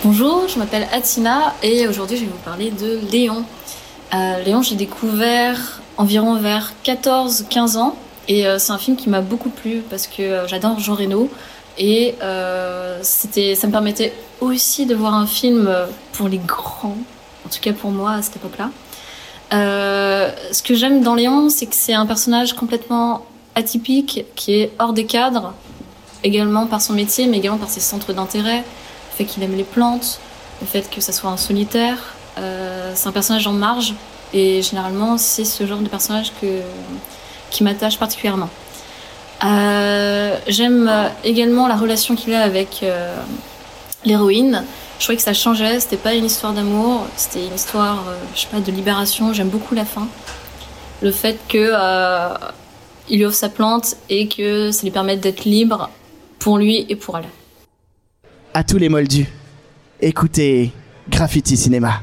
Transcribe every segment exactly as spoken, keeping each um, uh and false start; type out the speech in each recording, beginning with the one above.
Bonjour, je m'appelle Atina et aujourd'hui je vais vous parler de Léon. Euh, Léon, j'ai découvert environ vers quatorze quinze ans et euh, c'est un film qui m'a beaucoup plu parce que euh, j'adore Jean Reno et euh, c'était, ça me permettait aussi de voir un film pour les grands, en tout cas pour moi à cette époque-là. Euh, ce que j'aime dans Léon, c'est que c'est un personnage complètement atypique qui est hors des cadres, également par son métier mais également par ses centres d'intérêt. Le fait qu'il aime les plantes, le fait que ça soit un solitaire. Euh, c'est un personnage en marge et généralement c'est ce genre de personnage que, qui m'attache particulièrement. Euh, j'aime également la relation qu'il a avec euh, l'héroïne. Je trouvais que ça changeait, c'était pas une histoire d'amour, c'était une histoire euh, je sais pas, de libération. J'aime beaucoup la fin. Le fait que euh, il lui offre sa plante et que ça lui permette d'être libre pour lui et pour elle. À tous les moldus, écoutez Graffiti Cinéma.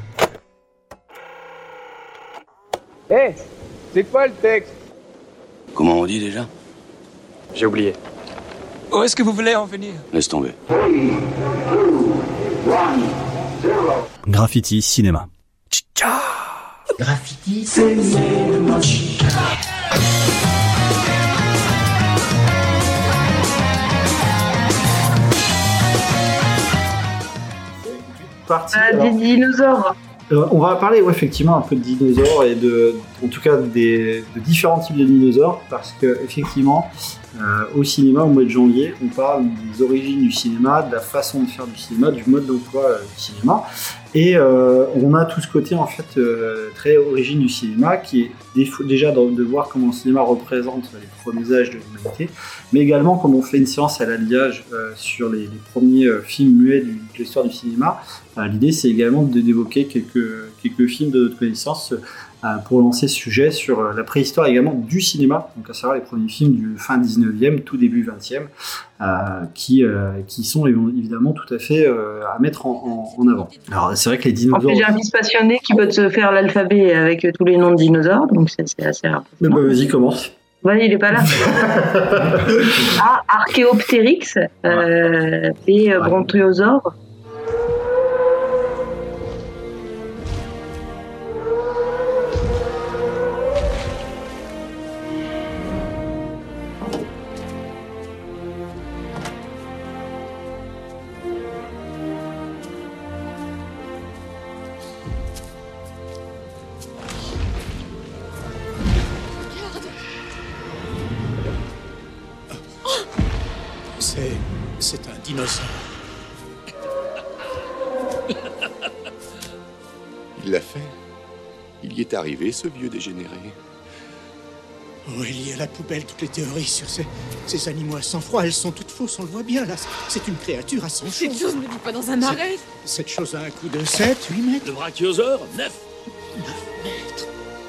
Hé, hey, c'est quoi le texte? Comment on dit déjà? J'ai oublié. Où est-ce que vous voulez en venir? Laisse tomber. Graffiti Cinéma. Graffiti Cinéma. Partie, ah, alors, des dinosaures. Euh, on va parler ouais, effectivement un peu de dinosaures et de, en tout cas des, de différents types de dinosaures parce que effectivement euh, au cinéma au mois de janvier on parle des origines du cinéma, de la façon de faire du cinéma, du mode d'emploi euh, du cinéma et euh, on a tout ce côté en fait euh, très origine du cinéma qui est déf- déjà de, de voir comment le cinéma représente les premiers âges de l'humanité, mais également comme on fait une séance à l'alliage euh, sur les, les premiers euh, films muets du, de l'histoire du cinéma. Euh, l'idée c'est également de, d'évoquer quelques, quelques films de notre connaissance euh, pour lancer ce sujet sur euh, la préhistoire également du cinéma, donc à savoir les premiers films du fin dix-neuvième, tout début vingtième, euh, qui, euh, qui sont évidemment tout à fait euh, à mettre en, en, en avant. Alors c'est vrai que les dinosaures... En plus j'ai un fils passionné qui peut te faire l'alphabet avec tous les noms de dinosaures, donc c'est, c'est assez rare. Mais bah, vas-y, commence. Ouais, il est pas là. Ah, Archéoptérix euh, et euh, Brontosaure. C'est... c'est un dinosaure. Il l'a fait. Il y est arrivé, ce vieux dégénéré. Oh, il y a à la poubelle toutes les théories sur ces, ces animaux à sang-froid. Elles sont toutes fausses, on le voit bien, là. C'est une créature à sang chaud. Cette chose ne vit pas dans un marais. Cette chose a un coup de sept, huit mètres. Le brachiosaure, neuf. neuf mètres.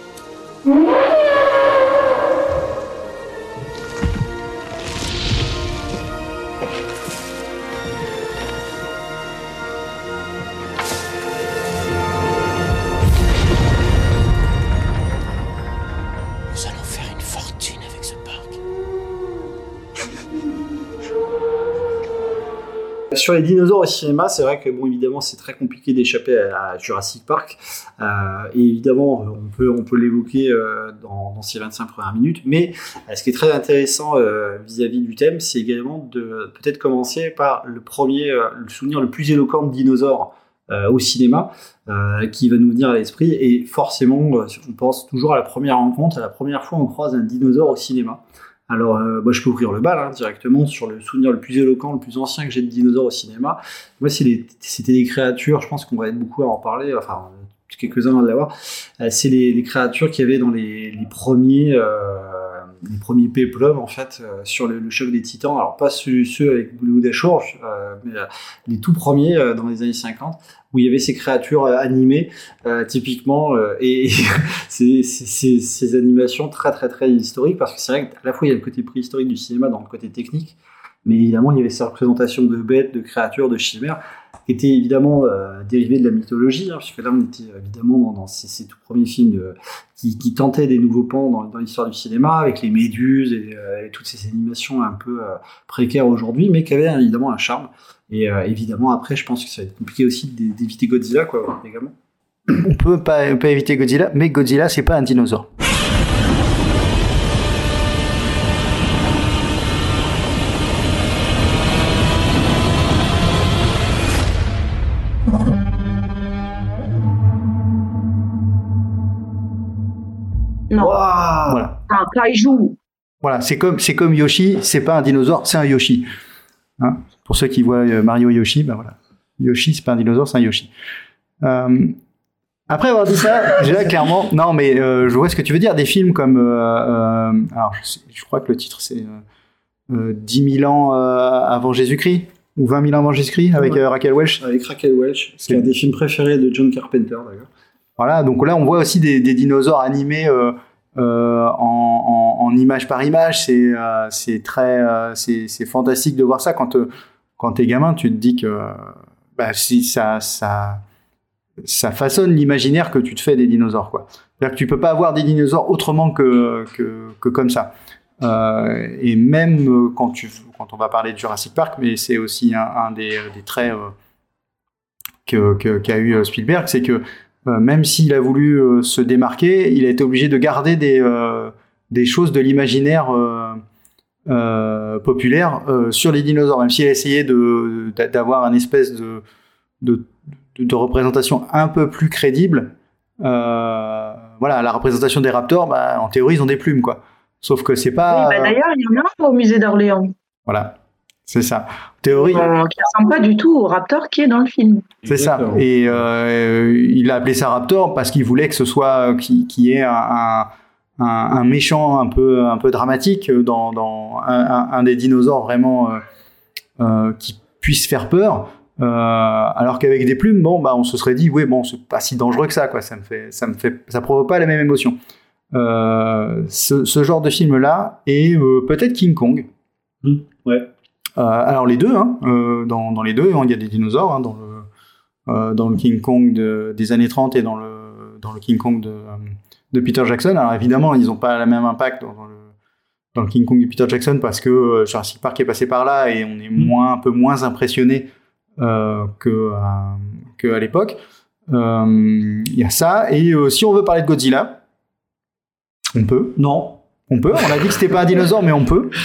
Sur les dinosaures au cinéma, c'est vrai que bon, évidemment, c'est très compliqué d'échapper à, à Jurassic Park. Euh, et évidemment, on peut, on peut l'évoquer euh, dans, dans ces vingt-cinq premières minutes. Mais euh, ce qui est très intéressant euh, vis-à-vis du thème, c'est également de peut-être commencer par le premier, euh, le souvenir le plus éloquent de dinosaures euh, au cinéma, euh, qui va nous venir à l'esprit. Et forcément, euh, on pense toujours à la première rencontre, à la première fois où on croise un dinosaure au cinéma. Alors, euh, moi, je peux ouvrir le bal hein, directement sur le souvenir le plus éloquent, le plus ancien que j'ai de dinosaures au cinéma. Moi, c'est les, c'était des créatures, je pense qu'on va être beaucoup à en parler, enfin, quelques-uns à l'avoir. Euh, c'est les, les créatures qu'il y avait dans les, les premiers, euh, les premiers péplums, en fait, euh, sur le, le choc des titans. Alors, pas ceux, ceux avec Bollywood Ashore, euh, mais euh, les tout premiers euh, dans les années cinquante, où il y avait ces créatures euh, animées, euh, typiquement, euh, et, et c'est, c'est, c'est, ces animations très très très historiques, parce que c'est vrai qu'à la fois il y a le côté préhistorique du cinéma dans le côté technique, mais évidemment il y avait ces représentations de bêtes, de créatures, de chimères, qui était évidemment euh, dérivé de la mythologie, hein, puisque là on était évidemment dans, dans ces, ces tout premiers films de, qui, qui tentaient des nouveaux pans dans, dans l'histoire du cinéma, avec les méduses et, euh, et toutes ces animations un peu euh, précaires aujourd'hui, mais qui avaient évidemment un charme. Et euh, évidemment après, je pense que ça va être compliqué aussi d'éviter Godzilla, quoi, également. On peut pas, on peut éviter Godzilla, mais Godzilla c'est pas un dinosaure. Non. Wow. Voilà. Un kaiju. Voilà, c'est comme, c'est comme Yoshi, c'est pas un dinosaure, c'est un Yoshi. Hein, pour ceux qui voient Mario et Yoshi, ben voilà. Yoshi, c'est pas un dinosaure, c'est un Yoshi. Euh, après avoir dit ça, déjà clairement, non mais euh, je vois ce que tu veux dire, des films comme, euh, euh, alors je, sais, je crois que le titre c'est euh, euh, dix mille ans euh, avant Jésus-Christ, ou vingt mille ans avant Jésus-Christ, avec ouais. euh, Raquel Welch. Avec Raquel Welch, c'est un des films préférés de John Carpenter d'ailleurs. Voilà, donc là on voit aussi des, des dinosaures animés euh, euh, en, en, en image par image. C'est, euh, c'est très, euh, c'est, c'est fantastique de voir ça. Quand euh, quand t'es gamin, tu te dis que bah, si ça, ça, ça façonne l'imaginaire que tu te fais des dinosaures, quoi. C'est-à-dire que tu peux pas avoir des dinosaures autrement que que, que comme ça. Euh, et même quand tu, quand on va parler de Jurassic Park, mais c'est aussi un, un des, des traits euh, que, que, qu'a eu Spielberg, c'est que Euh, même s'il a voulu euh, se démarquer, il a été obligé de garder des, euh, des choses de l'imaginaire euh, euh, populaire euh, sur les dinosaures, même s'il a essayé de, d'avoir une espèce de, de, de représentation un peu plus crédible. Euh, voilà, la représentation des raptors, bah, en théorie, ils ont des plumes, quoi. Sauf que c'est pas... Oui, bah, d'ailleurs, il y en a au musée d'Orléans. Voilà. C'est ça. Théorie. Euh, qui ressemble pas du tout au raptor qui est dans le film. C'est Exactement. ça. Et euh, il a appelé ça raptor parce qu'il voulait que ce soit qu'il qui ait un, un, un méchant un peu un peu dramatique dans, dans un, un des dinosaures vraiment euh, euh, qui puisse faire peur. Euh, alors qu'avec des plumes, bon bah on se serait dit oui bon c'est pas si dangereux que ça quoi. Ça me fait ça me fait ça provoque pas la même émotion. Euh, ce, ce genre de film là et euh, peut-être King Kong. Mmh. Ouais. Euh, alors les deux, hein, euh, dans, dans les deux, il y a des dinosaures, hein, dans le euh, dans le King Kong de, des années trente et dans le dans le King Kong de, de Peter Jackson. Alors évidemment, ils n'ont pas le même impact dans, dans le dans le King Kong de Peter Jackson parce que euh, Jurassic Park est passé par là et on est mmh. moins un peu moins impressionné euh, que euh, que à l'époque. Il euh, y a ça et euh, si on veut parler de Godzilla, on peut. Non, on peut. On a dit que c'était pas un dinosaure, mais on peut.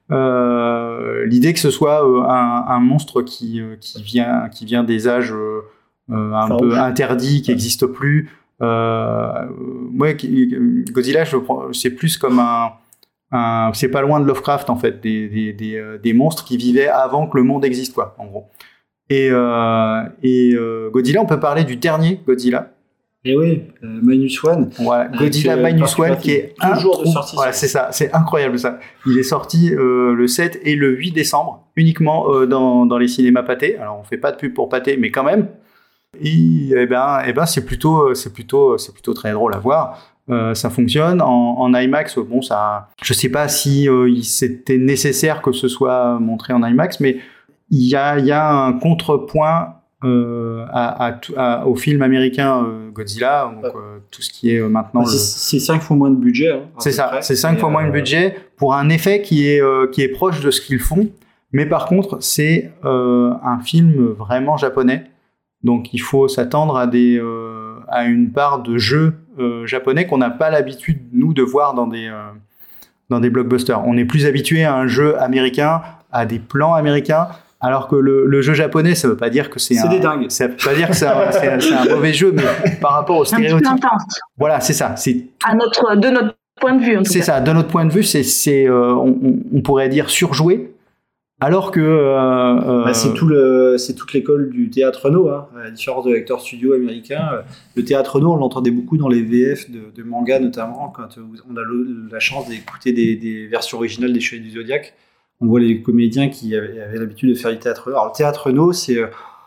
Euh, l'idée que ce soit euh, un, un monstre qui, euh, qui, vient, qui vient des âges euh, un Farouche. peu interdits, qui n'existe plus. Euh, ouais, Godzilla, je prends, c'est plus comme un, un... C'est pas loin de Lovecraft, en fait, des, des, des, des monstres qui vivaient avant que le monde existe, quoi, en gros. Et, euh, et euh, Godzilla, on peut parler du dernier Godzilla. Et oui, euh, Minus One. Ouais, Godzilla euh, Minus One qui est un jour de sortie. Voilà, c'est ça, c'est incroyable ça. Il est sorti euh, le sept et le huit décembre, uniquement euh, dans, dans les cinémas Pathé. Alors on fait pas de pub pour Pathé, mais quand même. Et, et ben, et ben c'est plutôt, c'est plutôt, c'est plutôt très drôle à voir. Euh, ça fonctionne en, en IMAX. Bon, ça, je sais pas si euh, c'était nécessaire que ce soit montré en IMAX, mais il y a, il y a un contrepoint. Euh, à, à, à, au film américain euh, Godzilla, donc euh, tout ce qui est euh, maintenant. C'est, le... c'est cinq fois moins de budget. Hein, c'est ça, près. c'est cinq fois euh... moins de budget pour un effet qui est, euh, qui est proche de ce qu'ils font, mais par contre, c'est euh, un film vraiment japonais, donc il faut s'attendre à, des, euh, à une part de jeu euh, japonais qu'on n'a pas l'habitude, nous, de voir dans des, euh, dans des blockbusters. On est plus habitué à un jeu américain, à des plans américains. Alors que le, le jeu japonais, ça veut pas dire que c'est, c'est un, des dingues. Ça veut pas dire que c'est un, c'est, un, c'est un mauvais jeu, mais par rapport au stéréotype. Un petit peu intense. Voilà, c'est ça. C'est à notre, de notre point de vue. En tout c'est cas. ça. De notre point de vue, c'est, c'est, euh, on, on pourrait dire surjoué, alors que. Euh, bah, c'est tout le, c'est toute l'école du théâtre no, hein, à la différence de l'acteur studio américain. Le théâtre no, on l'entendait beaucoup dans les V F de, de manga notamment, quand on a le, la chance d'écouter des, des versions originales des Chevaliers du Zodiac. On voit les comédiens qui avaient, avaient l'habitude de faire du théâtre no. Alors le théâtre no, c'est,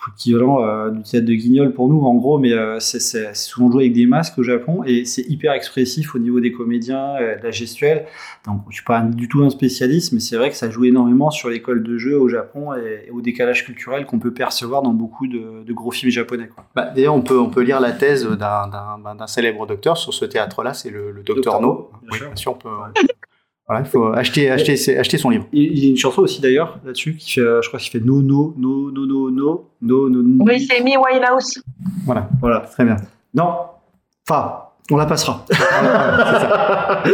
équivalent euh, du théâtre de Guignol pour nous en gros, mais euh, c'est, c'est, c'est souvent joué avec des masques au Japon et c'est hyper expressif au niveau des comédiens, euh, de la gestuelle. Donc je suis pas du tout un spécialiste, mais c'est vrai que ça joue énormément sur l'école de jeu au Japon et, et au décalage culturel qu'on peut percevoir dans beaucoup de, de gros films japonais, quoi. Bah, d'ailleurs, on peut, on peut lire la thèse d'un, d'un, d'un célèbre docteur sur ce théâtre-là, c'est le, le docteur No. Bien oui, sûr. Bien sûr, on peut. Voilà, il faut acheter, acheter, acheter son livre. Il y a une chanson aussi d'ailleurs là-dessus qui fait, je crois qu'il fait no no no no no no no no. no. Oui, c'est Amy Winehouse. Voilà, voilà, très bien. Non, enfin, on la passera. C'est ça.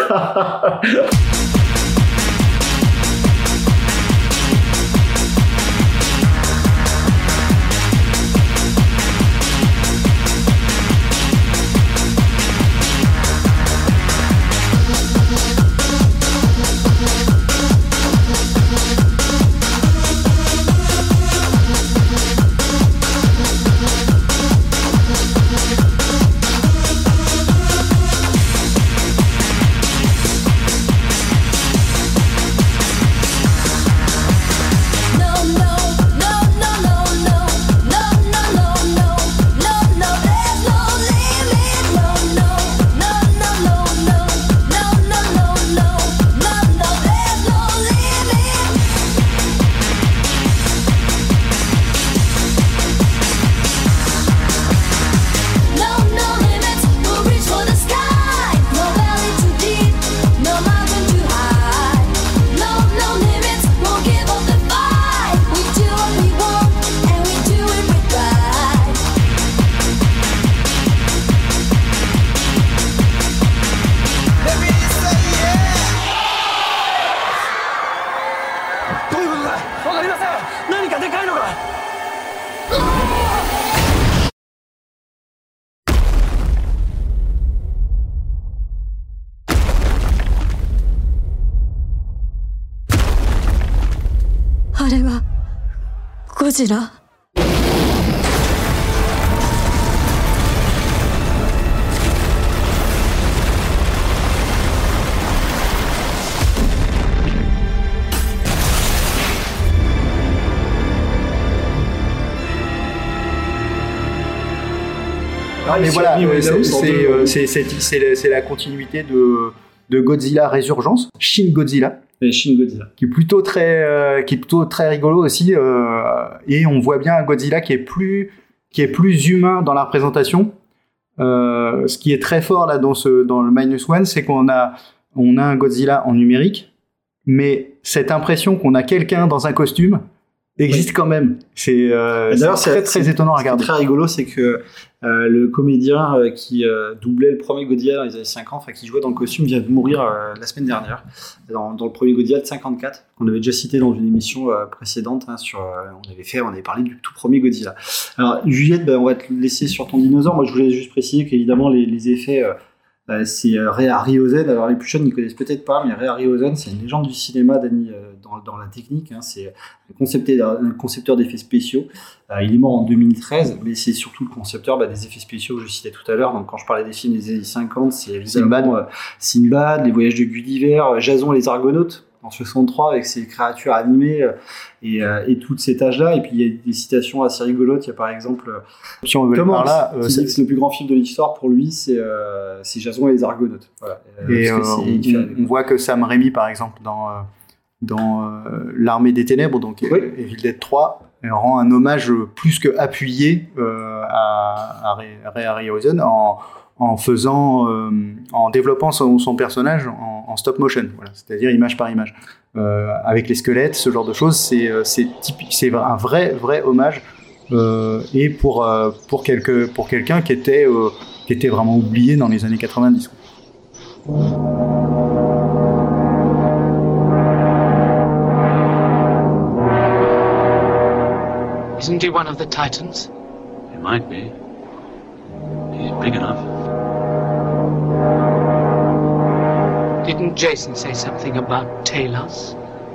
Godzilla. Non, mais voilà, euh, c'est, c'est, euh, c'est, c'est, c'est, c'est la continuité de, de Godzilla Résurgence, Shin Godzilla. Et Shin Godzilla. Qui est plutôt très, euh, qui est plutôt très rigolo aussi. Euh, et on voit bien un Godzilla qui est plus, qui est plus humain dans la représentation. Euh, ce qui est très fort là dans, ce, dans le Minus One, c'est qu'on a, on a un Godzilla en numérique, mais cette impression qu'on a quelqu'un dans un costume existe oui. quand même. C'est, euh, D'ailleurs, c'est très, très c'est, étonnant à regarder. Ce qui est très rigolo, c'est que euh, le comédien euh, qui euh, doublait le premier Godzilla dans les années cinquante, enfin qui jouait dans le costume, vient de mourir euh, la semaine dernière, dans, dans le premier Godzilla de cinquante-quatre, qu'on avait déjà cité dans une émission euh, précédente. Hein, sur, euh, on avait fait, on avait parlé du tout premier Godzilla. Alors, Juliette, ben, on va te laisser sur ton dinosaure. Moi, je voulais juste préciser qu'évidemment, les, les effets... Euh, Euh, c'est euh, Ray Harryhausen. Alors les plus jeunes n'y connaissent peut-être pas, mais Ray Harryhausen, c'est une légende du cinéma Dany, euh, dans, dans la technique. Hein. C'est un concepteur, un concepteur d'effets spéciaux. Euh, il est mort en deux mille treize, mais c'est surtout le concepteur bah, des effets spéciaux que je citais tout à l'heure. Donc quand je parlais des films des années cinquante, c'est évidemment Sinbad, euh, Sinbad, Les Voyages de Gulliver, euh, Jason et les Argonautes en soixante-trois avec ses créatures animées euh, et, euh, et toutes ces tâches-là. Et puis il y a des citations assez rigolotes. Il y a par exemple euh, si on veut Thomas, par là, euh, qui dit que le plus grand film de l'histoire pour lui, c'est, euh, c'est Jason et les Argonautes. Voilà. Et euh, on, on voit que Sam Raimi, par exemple, dans, euh, dans euh, L'Armée des Ténèbres, donc oui. Evil Dead trois, rend un hommage plus que appuyé euh, à, à Ray, Ray Harryhausen en en faisant, euh, en développant son, son personnage en, en stop motion, voilà, c'est-à-dire image par image, euh, avec les squelettes, ce genre de choses, c'est c'est typique, c'est un vrai vrai hommage euh, et pour euh, pour quelque pour quelqu'un qui était euh, qui était vraiment oublié dans les années quatre-vingt-dix. Isn't he one of the Titans? He might be. He's big enough. Didn't Jason say something about Talos?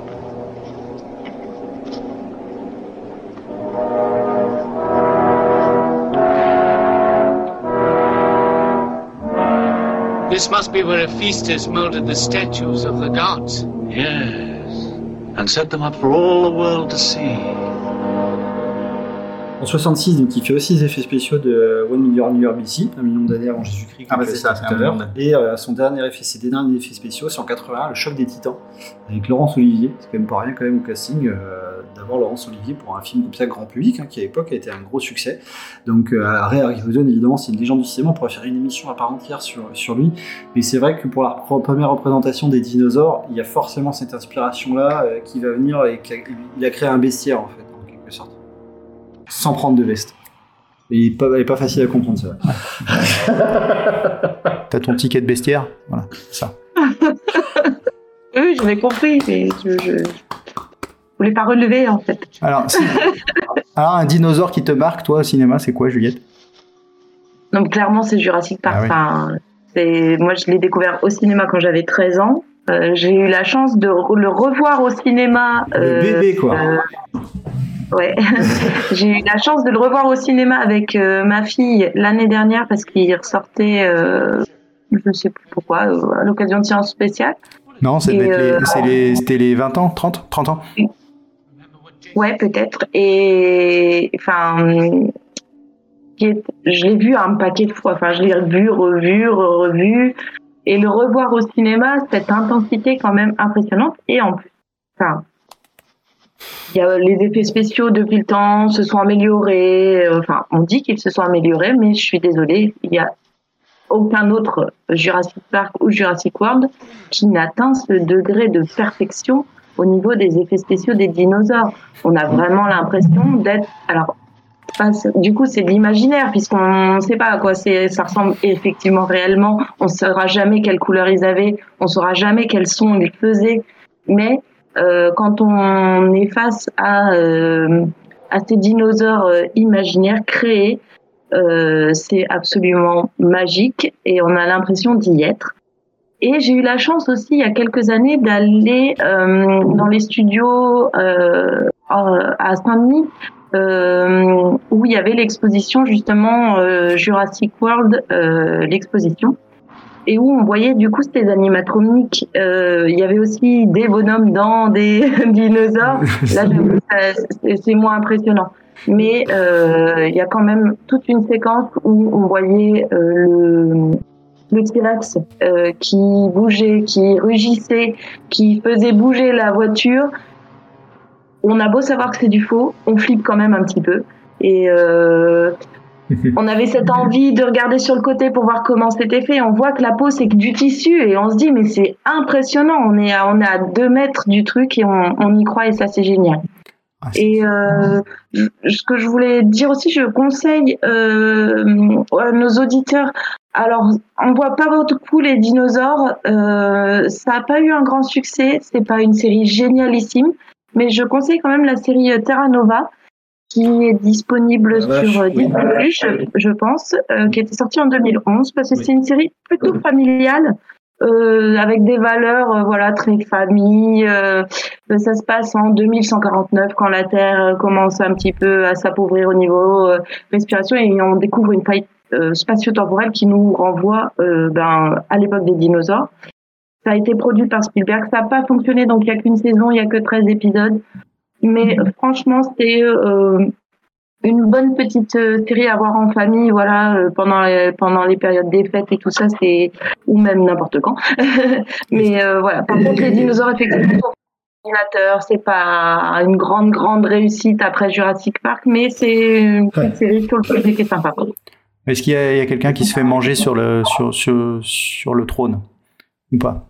This must be where Hephaestus molded the statues of the gods. Yes, and set them up for all the world to see. En soixante-six, donc il fait aussi les effets spéciaux de One Million Year B C, un million d'années avant Jésus-Christ. Ah bah c'est ça, tout c'est à un l'heure. million d'années. Et euh, son dernier effet, ses derniers effets spéciaux, c'est en quatre-vingt-un, le choc des Titans, avec Laurence Olivier. C'est quand même pas rien quand même au casting euh, d'avoir Laurence Olivier pour un film comme ça grand public, hein, qui à l'époque a été un gros succès. Donc euh, Ray Harryhausen, évidemment, c'est une légende du cinéma. On pourrait faire une émission à part entière sur sur lui. Mais c'est vrai que pour la première représentation des dinosaures, il y a forcément cette inspiration-là euh, qui va venir et qui a, il a créé un bestiaire en fait, en quelque sorte, sans prendre de veste. Et elle n'est pas facile à comprendre, ça. T'as ton ticket de bestiaire, voilà, ça. Oui, j'avais compris, mais je, je... je voulais pas relever en fait. Alors, si... Alors, un dinosaure qui te marque, toi, au cinéma, c'est quoi, Juliette? Donc clairement, c'est Jurassic Park. Ah oui. Enfin, c'est... Moi, je l'ai découvert au cinéma quand j'avais treize ans. Euh, j'ai eu la chance de re- le revoir au cinéma. Le euh, bébé, quoi. euh, Ouais, j'ai eu la chance de le revoir au cinéma avec euh, ma fille l'année dernière parce qu'il ressortait, euh, je ne sais plus pourquoi, euh, à l'occasion de séance spéciale. Non, c'est Et, les, euh, c'est les, c'était les vingt ans, trente, trente ans. Ouais, peut-être. Et enfin, qui est- je l'ai vu un paquet de fois. Enfin, je l'ai vu, revu, re- revu, et le revoir au cinéma, cette intensité quand même impressionnante. Et en plus, enfin. Il y a les effets spéciaux depuis le temps se sont améliorés. Enfin, on dit qu'ils se sont améliorés, mais je suis désolée, il n'y a aucun autre Jurassic Park ou Jurassic World qui n'atteint ce degré de perfection au niveau des effets spéciaux des dinosaures. On a vraiment l'impression d'être... Alors, pas- du coup, c'est de l'imaginaire, puisqu'on ne sait pas à quoi c'est, ça ressemble effectivement réellement. On ne saura jamais quelle couleur ils avaient, on ne saura jamais quel son ils faisaient, mais... Euh, quand on est face à, euh, à ces dinosaures euh, imaginaires créés, euh, c'est absolument magique et on a l'impression d'y être. Et j'ai eu la chance aussi, il y a quelques années, d'aller euh, dans les studios euh, à Saint-Denis, euh, où il y avait l'exposition justement euh, Jurassic World, euh, l'exposition. Et où on voyait du coup ces animatroniques. Euh, il y avait aussi des bonhommes dans des dinosaures. Là, je- ça- c'est, c'est moins impressionnant. Mais euh, il y a quand même toute une séquence où on voyait euh, le, le T-Rex euh, qui bougeait, qui rugissait, qui faisait bouger la voiture. On a beau savoir que c'est du faux, on flippe quand même un petit peu. Et euh, on avait cette envie de regarder sur le côté pour voir comment c'était fait. On voit que la peau, c'est que du tissu et on se dit, mais c'est impressionnant. On est à, on est à deux mètres du truc et on, on y croit et ça, c'est génial. Et euh, je- ce que je voulais dire aussi, je conseille euh, à nos auditeurs. Alors, on voit pas beaucoup les dinosaures. Euh, ça a pas eu un grand succès. C'est pas une série génialissime, mais je conseille quand même la série Terra Nova, qui est disponible La vache, sur euh, oui. Disney plus, je, je pense, euh, qui était sortie en deux mille onze, parce que c'est une série plutôt familiale, euh, avec des valeurs, euh, voilà, très famille. Euh, ça se passe en deux mille cent quarante-neuf, quand la Terre euh, commence un petit peu à s'appauvrir au niveau euh, respiration, et on découvre une faille euh, spatio-temporelle qui nous renvoie euh, ben, à l'époque des dinosaures. Ça a été produit par Spielberg, ça n'a pas fonctionné, donc il n'y a qu'une saison, il n'y a que treize épisodes. Mais euh, franchement, c'est euh, une bonne petite euh, série à voir en famille, voilà, euh, pendant les, pendant les périodes des fêtes et tout ça, c'est ou même n'importe quand. Mais euh, voilà. Par contre, les dinosaures, effectivement, sont fascinateurs. C'est pas une grande grande réussite après Jurassic Park, mais c'est une petite série sur le projet qui est sympa. Est-ce qu'il y a, il y a quelqu'un qui se fait manger sur le, sur, sur, sur le trône ou pas?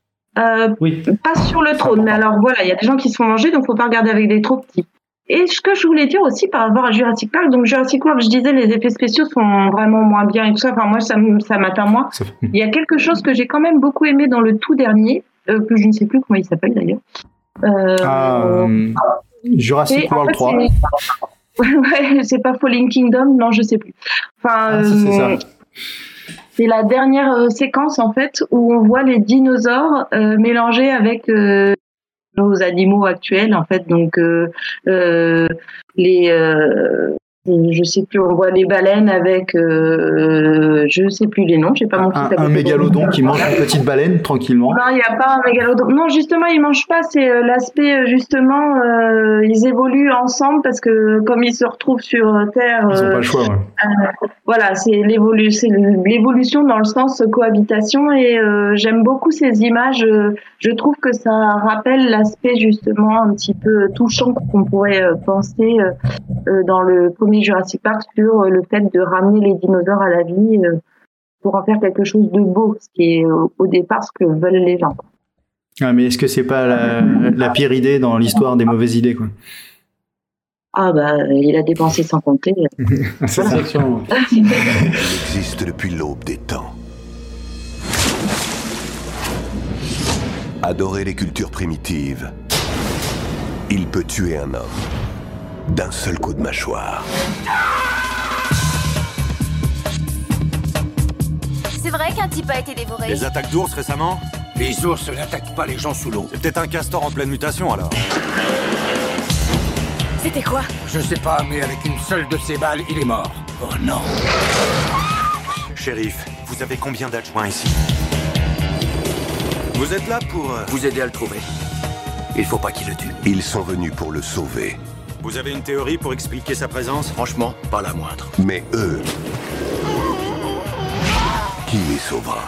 Euh, Pas sur le trône, mais alors voilà, il y a des gens qui se font manger, donc faut pas regarder avec des trop petits. Et ce que je voulais dire aussi par rapport à Jurassic Park, donc Jurassic World, je disais, les effets spéciaux sont vraiment moins bien et tout ça. Enfin, moi, ça, m- ça m'atteint moins. Il y a quelque chose que j'ai quand même beaucoup aimé dans le tout dernier, euh, que je ne sais plus comment il s'appelle d'ailleurs. Euh, Ah, euh, Jurassic et en World fait, trois. c'est- ouais, c'est pas Fallen Kingdom, non, je sais plus. Enfin, Ah, si, c'est ça. euh, c'est la dernière euh, séquence en fait où on voit les dinosaures euh, mélangés avec euh, nos animaux actuels en fait, donc euh, euh, les euh, je sais plus, on voit les baleines avec, euh, je sais plus les noms, j'ai pas mon fils. Un, un mégalodon qui mange une petite baleine tranquillement. Non, il n'y a pas un mégalodon. Non, justement, ils mangent pas. C'est euh, l'aspect justement, euh, ils évoluent ensemble parce que comme ils se retrouvent sur Terre, ils n'ont euh, pas le choix. Ouais. Euh, voilà, c'est l'évolution, c'est l'évolution dans le sens cohabitation et euh, j'aime beaucoup ces images. Je trouve que ça rappelle l'aspect justement un petit peu touchant qu'on pourrait euh, penser euh, dans le premier Jurassic Park sur le fait de ramener les dinosaures à la vie euh, pour en faire quelque chose de beau, ce qui est euh, au départ ce que veulent les gens. Ah, mais est-ce que c'est pas la, la pire idée dans l'histoire des mauvaises idées, quoi? Ah bah il a dépensé sans compter. C'est ça. Il existe depuis l'aube des temps. Adorer les cultures primitives, il peut tuer un homme d'un seul coup de mâchoire. C'est vrai qu'un type a été dévoré. Des attaques d'ours récemment? Les ours n'attaquent pas les gens sous l'eau. C'est peut-être un castor en pleine mutation alors. C'était quoi? Je sais pas, mais avec une seule de ces balles, il est mort. Oh non. Shérif, vous avez combien d'adjoints ici? Vous êtes là pour... Euh... vous aider à le trouver. Il faut pas qu'il le tue. Ils sont venus pour le sauver. Vous avez une théorie pour expliquer sa présence? Franchement, pas la moindre. Mais eux... qui les sauvera?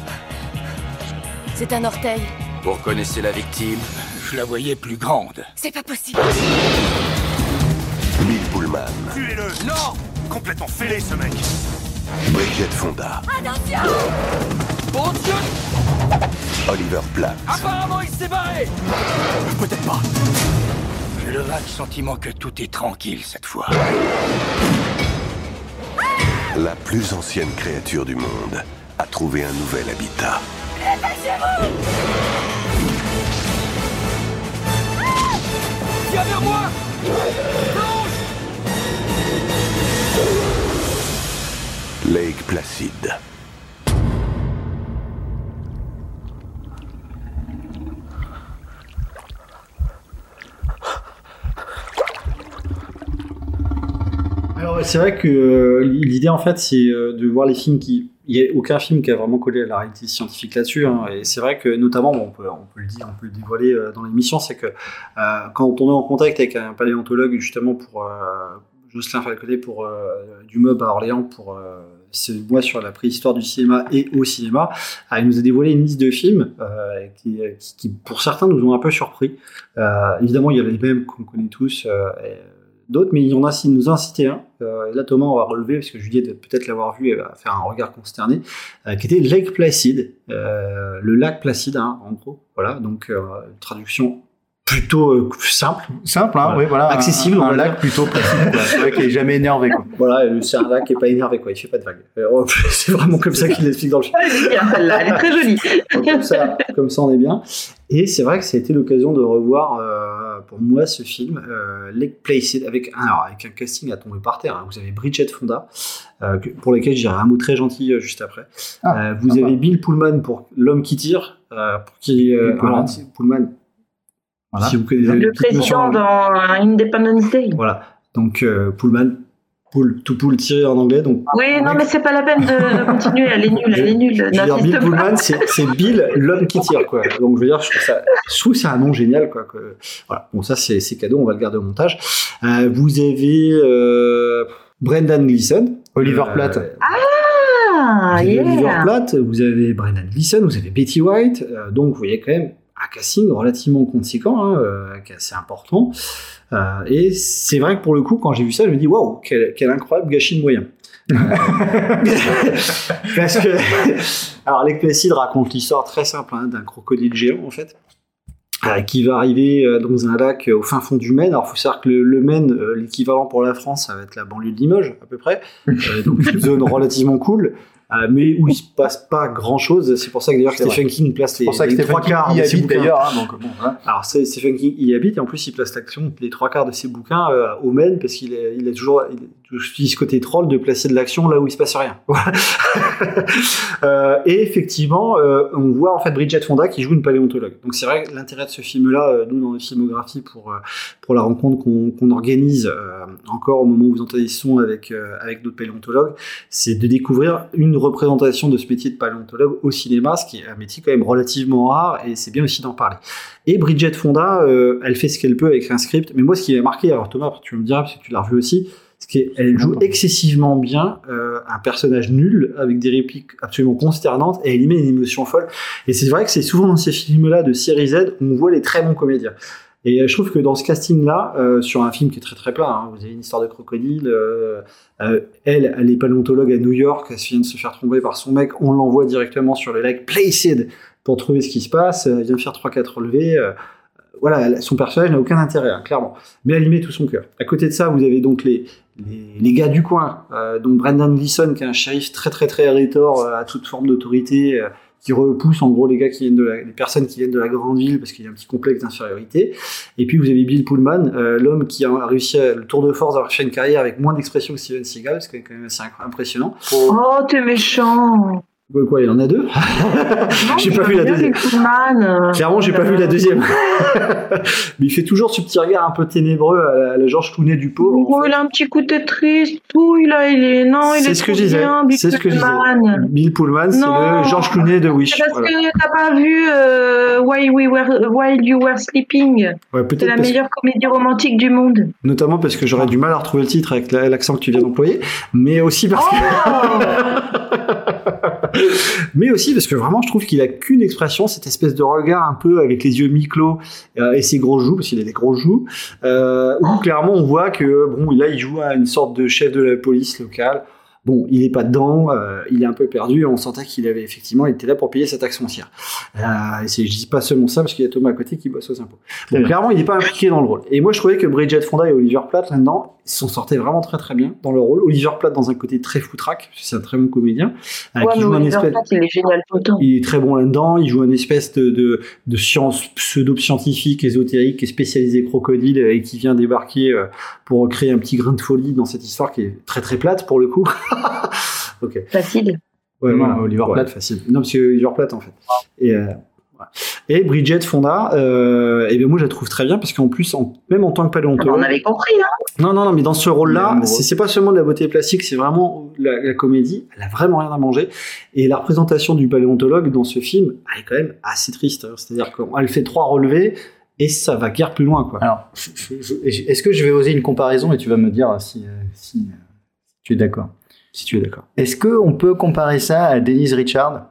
C'est un orteil. Vous reconnaissez la victime? Je la voyais plus grande. C'est pas possible. Bill Pullman. Tuez-le! Non! Complètement fêlé ce mec! Bridget Fonda. Attention! Bon Dieu! Oliver Platt. Apparemment, il s'est barré! Peut-être pas. J'ai le vague sentiment que tout est tranquille cette fois. La plus ancienne créature du monde a trouvé un nouvel habitat. Dépêchez-vous! Viens vers moi! Plonge! Lake Placid. Alors c'est vrai que euh, l'idée en fait c'est euh, de voir les films qui... Il n'y a aucun film qui a vraiment collé à la réalité scientifique là-dessus, hein, et c'est vrai que notamment, bon, on, peut, on peut le dire, on peut le dévoiler euh, dans l'émission, c'est que euh, quand on est en contact avec un paléontologue justement pour euh, Jocelyn Falconet pour euh, du M O B à Orléans pour euh, ce mois sur la préhistoire du cinéma et au cinéma, euh, il nous a dévoilé une liste de films euh, qui, qui, qui pour certains nous ont un peu surpris. Euh, évidemment il y a les mêmes qu'on connaît tous, euh, et, d'autres, mais il y en a, s'il nous a cité un, euh, et là Thomas on va relever, parce que Juliette va peut-être l'avoir vu et va faire un regard consterné, euh, qui était Lake Placid, euh, le lac Placide, hein, en gros, voilà, donc euh, traduction plutôt euh, simple. Simple, hein, voilà. Oui, voilà. Accessible, un, un on va lac dire. plutôt placide, quoi. C'est vrai qu'il est jamais énervé, quoi. Voilà, c'est un lac qui est pas énervé, quoi, il fait pas de vagues. Euh, c'est vraiment comme ça qu'il l'explique dans le film. Elle est bien, celle-là, elle est très jolie. Donc, comme ça, comme ça, on est bien. Et c'est vrai que ça a été l'occasion de revoir, euh, pour moi, ce film, euh, Lake Placid, avec un, alors, avec un casting à tomber par terre. Hein. Vous avez Bridget Fonda, euh, que, pour lequel je dirai un mot très gentil euh, juste après. Ah, euh, vous avez pas. Bill Pullman pour L'homme qui tire, euh, pour qui euh, Pullman. Pullman. Voilà. Si vous connaissez le président dans Independence Day. Voilà. Donc euh, Pullman, pull, to pull, tirer en anglais. Donc. Oui, non, mais c'est pas la peine de, de continuer. Elle est nulle, elle est nulle. Je veux dire, Bill Pullman, c'est, c'est Bill, l'homme qui tire, quoi. Donc je veux dire, je trouve ça, je trouve que c'est un nom génial, quoi. Que, voilà. Bon, ça c'est, c'est cadeau, on va le garder au montage. Euh, vous avez euh, Brendan Gleeson, Oliver euh, Platt. Ah, vous avez yeah. Oliver Platt, vous avez Brendan Gleeson, vous avez Betty White. Euh, donc vous voyez quand même un casting relativement conséquent, hein, euh, qui est assez important. Euh, et c'est vrai que pour le coup, quand j'ai vu ça, je me dis waouh, quel, quel incroyable gâchis de moyens. Euh, parce que, alors, Lake Placid raconte l'histoire très simple, hein, d'un crocodile géant en fait, euh, qui va arriver euh, dans un lac euh, au fin fond du Maine. Alors, il faut savoir que le, le Maine, euh, l'équivalent pour la France, ça va être la banlieue de Limoges à peu près, euh, donc une zone relativement cool. Euh, mais où il se passe pas grand chose. C'est pour ça que d'ailleurs c'est Stephen vrai. King place les, les trois quarts de ses bouquins. D'ailleurs, hein, donc, bon, hein. Alors c'est, Stephen King y habite et en plus il place l'action les trois quarts de ses bouquins euh, au Maine parce qu'il est, il est toujours, il est j'utilise ce côté troll de placer de l'action là où il se passe rien. euh, et effectivement, euh, on voit en fait Bridget Fonda qui joue une paléontologue. Donc c'est vrai que l'intérêt de ce film-là, euh, nous dans notre filmographie pour euh, pour la rencontre qu'on, qu'on organise euh, encore au moment où vous entendez ce son avec euh, avec d'autres paléontologues, c'est de découvrir une représentation de ce métier de paléontologue au cinéma, ce qui est un métier quand même relativement rare, et c'est bien aussi d'en parler. Et Bridget Fonda, euh, elle fait ce qu'elle peut avec un script. Mais moi, ce qui m'a marqué, alors Thomas, tu me diras parce que tu l'as revu aussi, c'est qu'elle joue excessivement bien euh, un personnage nul avec des répliques absolument consternantes et elle y met une émotion folle. Et c'est vrai que c'est souvent dans ces films-là de série Z où on voit les très bons comédiens. Et euh, je trouve que dans ce casting-là, euh, sur un film qui est très très plat, hein, vous avez une histoire de crocodile, euh, euh, elle, elle est paléontologue à New York, elle vient de se faire tromper par son mec, on l'envoie directement sur le lac Placid pour trouver ce qui se passe, elle vient faire trois quatre relevés, euh, voilà, son personnage n'a aucun intérêt, hein, clairement. Mais elle y met tout son cœur. À côté de ça, vous avez donc les, les, les gars du coin, euh, donc Brendan Gleeson, qui est un shérif très très très rétor euh, à toute forme d'autorité, euh, qui repousse en gros les gars qui viennent de la, les personnes qui viennent de la grande ville parce qu'il y a un petit complexe d'infériorité. Et puis vous avez Bill Pullman, euh, l'homme qui a réussi à, le tour de force d'avoir fait une carrière avec moins d'expression que Steven Seagal, ce qui est quand même assez impressionnant. Oh, t'es méchant. Quoi, il y en a deux? J'ai pas vu la deuxième. Clairement, j'ai pas vu la deuxième. Mais il fait toujours ce petit regard un peu ténébreux à la, à la George Clooney du pauvre. Oh, il a un petit côté triste. Tout, il a, il est, non, il c'est est ce que je trop disais. bien, Bill C'est ce que je disais. Pullman. Bill Pullman, c'est Non. le George Clooney de Wish. C'est parce Voilà. que t'as pas vu euh, While, we were, While You Were Sleeping. Ouais, peut-être C'est la parce- meilleure comédie romantique du monde. Notamment parce que j'aurais du mal à retrouver le titre avec la- l'accent que tu viens d'employer, mais aussi parce que... mais aussi parce que vraiment je trouve qu'il a qu'une expression, cette espèce de regard un peu avec les yeux mi-clos euh, et ses gros joues, parce qu'il a des gros joues, euh, où clairement on voit que bon, là il joue à une sorte de chef de la police locale. Bon, il est pas dedans, euh, il est un peu perdu, on sentait qu'il avait effectivement, il était là pour payer sa taxe foncière. Euh, et c'est, je dis pas seulement ça parce qu'il y a Thomas à côté qui bosse aux impôts. Donc Ouais. clairement, il n'est pas impliqué dans le rôle. Et moi, je trouvais que Bridget Fonda et Oliver Platt là-dedans, ils s'en sortaient vraiment très très bien dans leur rôle. Oliver Platt dans un côté très foutraque, parce que c'est un très bon comédien, euh, Ouais, qui mais joue un Oliver espèce. Platt, il est génial tout le temps. Il est très bon là-dedans, il joue un espèce de, de, de science pseudo-scientifique, ésotérique, qui est spécialisé crocodile et qui vient débarquer euh, pour créer un petit grain de folie dans cette histoire qui est très très plate pour le coup. Ok. Facile. Ouais, Non, voilà, Oliver ouais, Platt. facile. Non, parce que Oliver Platt en fait. Et, euh, ouais. Et Bridget Fonda, euh, et bien moi je la trouve très bien parce qu'en plus, en, même en tant que paléontologue. On avait compris, hein. Non, non, non, mais dans ce rôle-là, amoureux. c'est, c'est pas seulement de la beauté plastique, c'est vraiment la, la comédie. Elle a vraiment rien à manger. Et la représentation du paléontologue dans ce film, elle est quand même assez triste. hein. C'est-à-dire qu'elle fait trois relevés et ça va guère plus loin, quoi. Alors, je- je- je- est-ce que je vais oser une comparaison et tu vas me dire si, euh, si euh, tu es d'accord? Si tu es d'accord. Est-ce qu'on peut comparer ça à Denise Richard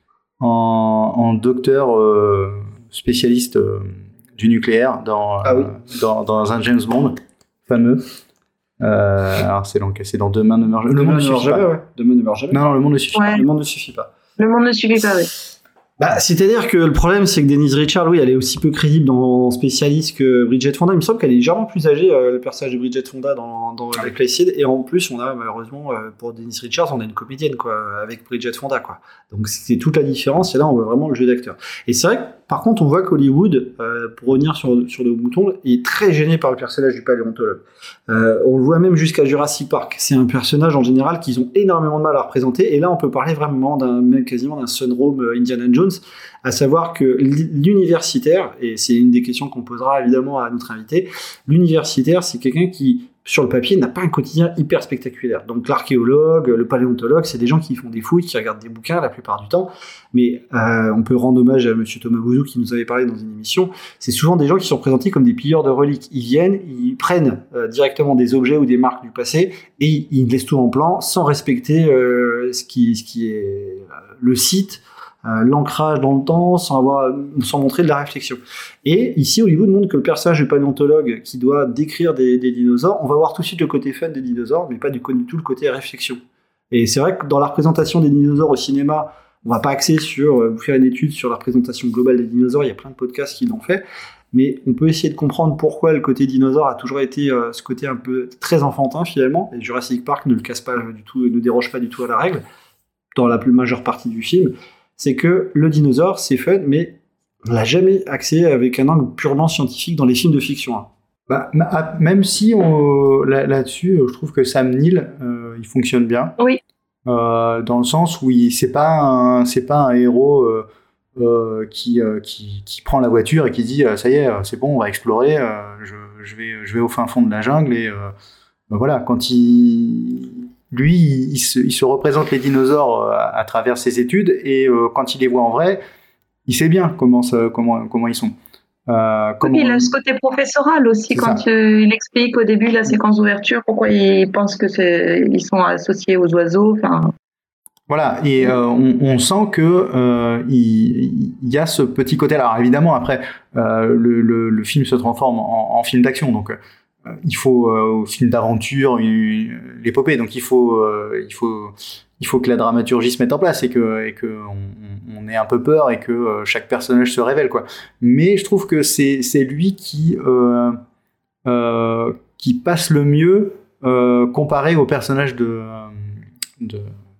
en, en docteur euh, spécialiste euh, du nucléaire dans, Ah oui. euh, dans, dans un James Bond fameux? Euh, alors c'est dans, c'est dans Demain ne meurt jamais. Le Demain monde ne ne meurt suffit jamais, pas. ouais. Demain ne meurt jamais. Non, non, le monde ne suffit Ouais. pas. Le monde ne suffit pas. Le monde ne suffit pas, oui. Bah, c'est-à-dire que le problème, c'est que Denise Richard, oui, elle est aussi peu crédible dans Spécialiste que Bridget Fonda. Il me semble qu'elle est légèrement plus âgée, euh, le personnage de Bridget Fonda dans, dans Black Placid. Et en plus, on a, malheureusement, euh, pour Denise Richards, on a une comédienne, quoi, avec Bridget Fonda, quoi. Donc, c'est toute la différence. Et là, on voit vraiment le jeu d'acteur. Et c'est vrai que, par contre, on voit qu'Hollywood, euh, pour revenir sur, sur nos moutons, est très gêné par le personnage du paléontologue. Euh, on le voit même jusqu'à Jurassic Park. C'est un personnage, en général, qu'ils ont énormément de mal à représenter. Et là, on peut parler vraiment d'un, même quasiment d'un syndrome euh, Indiana Jones, à savoir que l'universitaire, et c'est une des questions qu'on posera évidemment à notre invité, l'universitaire, c'est quelqu'un qui, sur le papier, n'a pas un quotidien hyper spectaculaire. Donc l'archéologue, le paléontologue, c'est des gens qui font des fouilles, qui regardent des bouquins la plupart du temps, mais euh, on peut rendre hommage à monsieur Thomas Bouzou qui nous avait parlé dans une émission, c'est souvent des gens qui sont présentés comme des pilleurs de reliques. Ils viennent, ils prennent euh, directement des objets ou des marques du passé, et ils laissent tout en plan, sans respecter euh, ce, qui, ce qui est euh, le site, Euh, l'ancrage dans le temps, sans avoir, sans montrer de la réflexion. Et ici, Hollywood montre que le personnage du paléontologue qui doit décrire des, des dinosaures, on va voir tout de suite le côté fun des dinosaures, mais pas du tout le côté réflexion. Et c'est vrai que dans la représentation des dinosaures au cinéma, on va pas axer sur euh, vous faire une étude sur la représentation globale des dinosaures. Il y a plein de podcasts qui l'ont fait, mais on peut essayer de comprendre pourquoi le côté dinosaure a toujours été euh, ce côté un peu très enfantin finalement. Et Jurassic Park ne le casse pas du tout, ne déroge pas du tout à la règle dans la plus majeure partie du film. C'est que le dinosaure, c'est fun, mais on l'a jamais axé avec un angle purement scientifique dans les films de fiction. hein. Bah, même si on, là, là-dessus, je trouve que Sam Neill, euh, il fonctionne bien. Oui. Euh, dans le sens où il, c'est pas un, c'est pas un héros euh, euh, qui, euh, qui, qui prend la voiture et qui dit ça y est, c'est bon, on va explorer. Euh, je, je vais, je vais au fin fond de la jungle et euh, ben voilà. Quand il, lui, il, il, se, il se représente les dinosaures à, à travers ses études et euh, quand il les voit en vrai, il sait bien comment, ça, comment, comment ils sont. Euh, oui, il a ce côté professoral aussi quand euh, il explique au début la séquence d'ouverture pourquoi il pense que c'est ils sont associés aux oiseaux. Enfin. Voilà, et euh, on, on sent que euh, il, il y a ce petit côté. Alors évidemment, après, euh, le, le, le film se transforme en, en film d'action, donc euh, il faut euh, film d'aventure, une, l'épopée. Donc il faut, euh, il faut, il faut que la dramaturgie se mette en place et que, et que on, on ait un peu peur et que euh, chaque personnage se révèle, quoi. Mais je trouve que c'est, c'est lui qui, euh, euh, qui passe le mieux euh, comparé au personnage de, de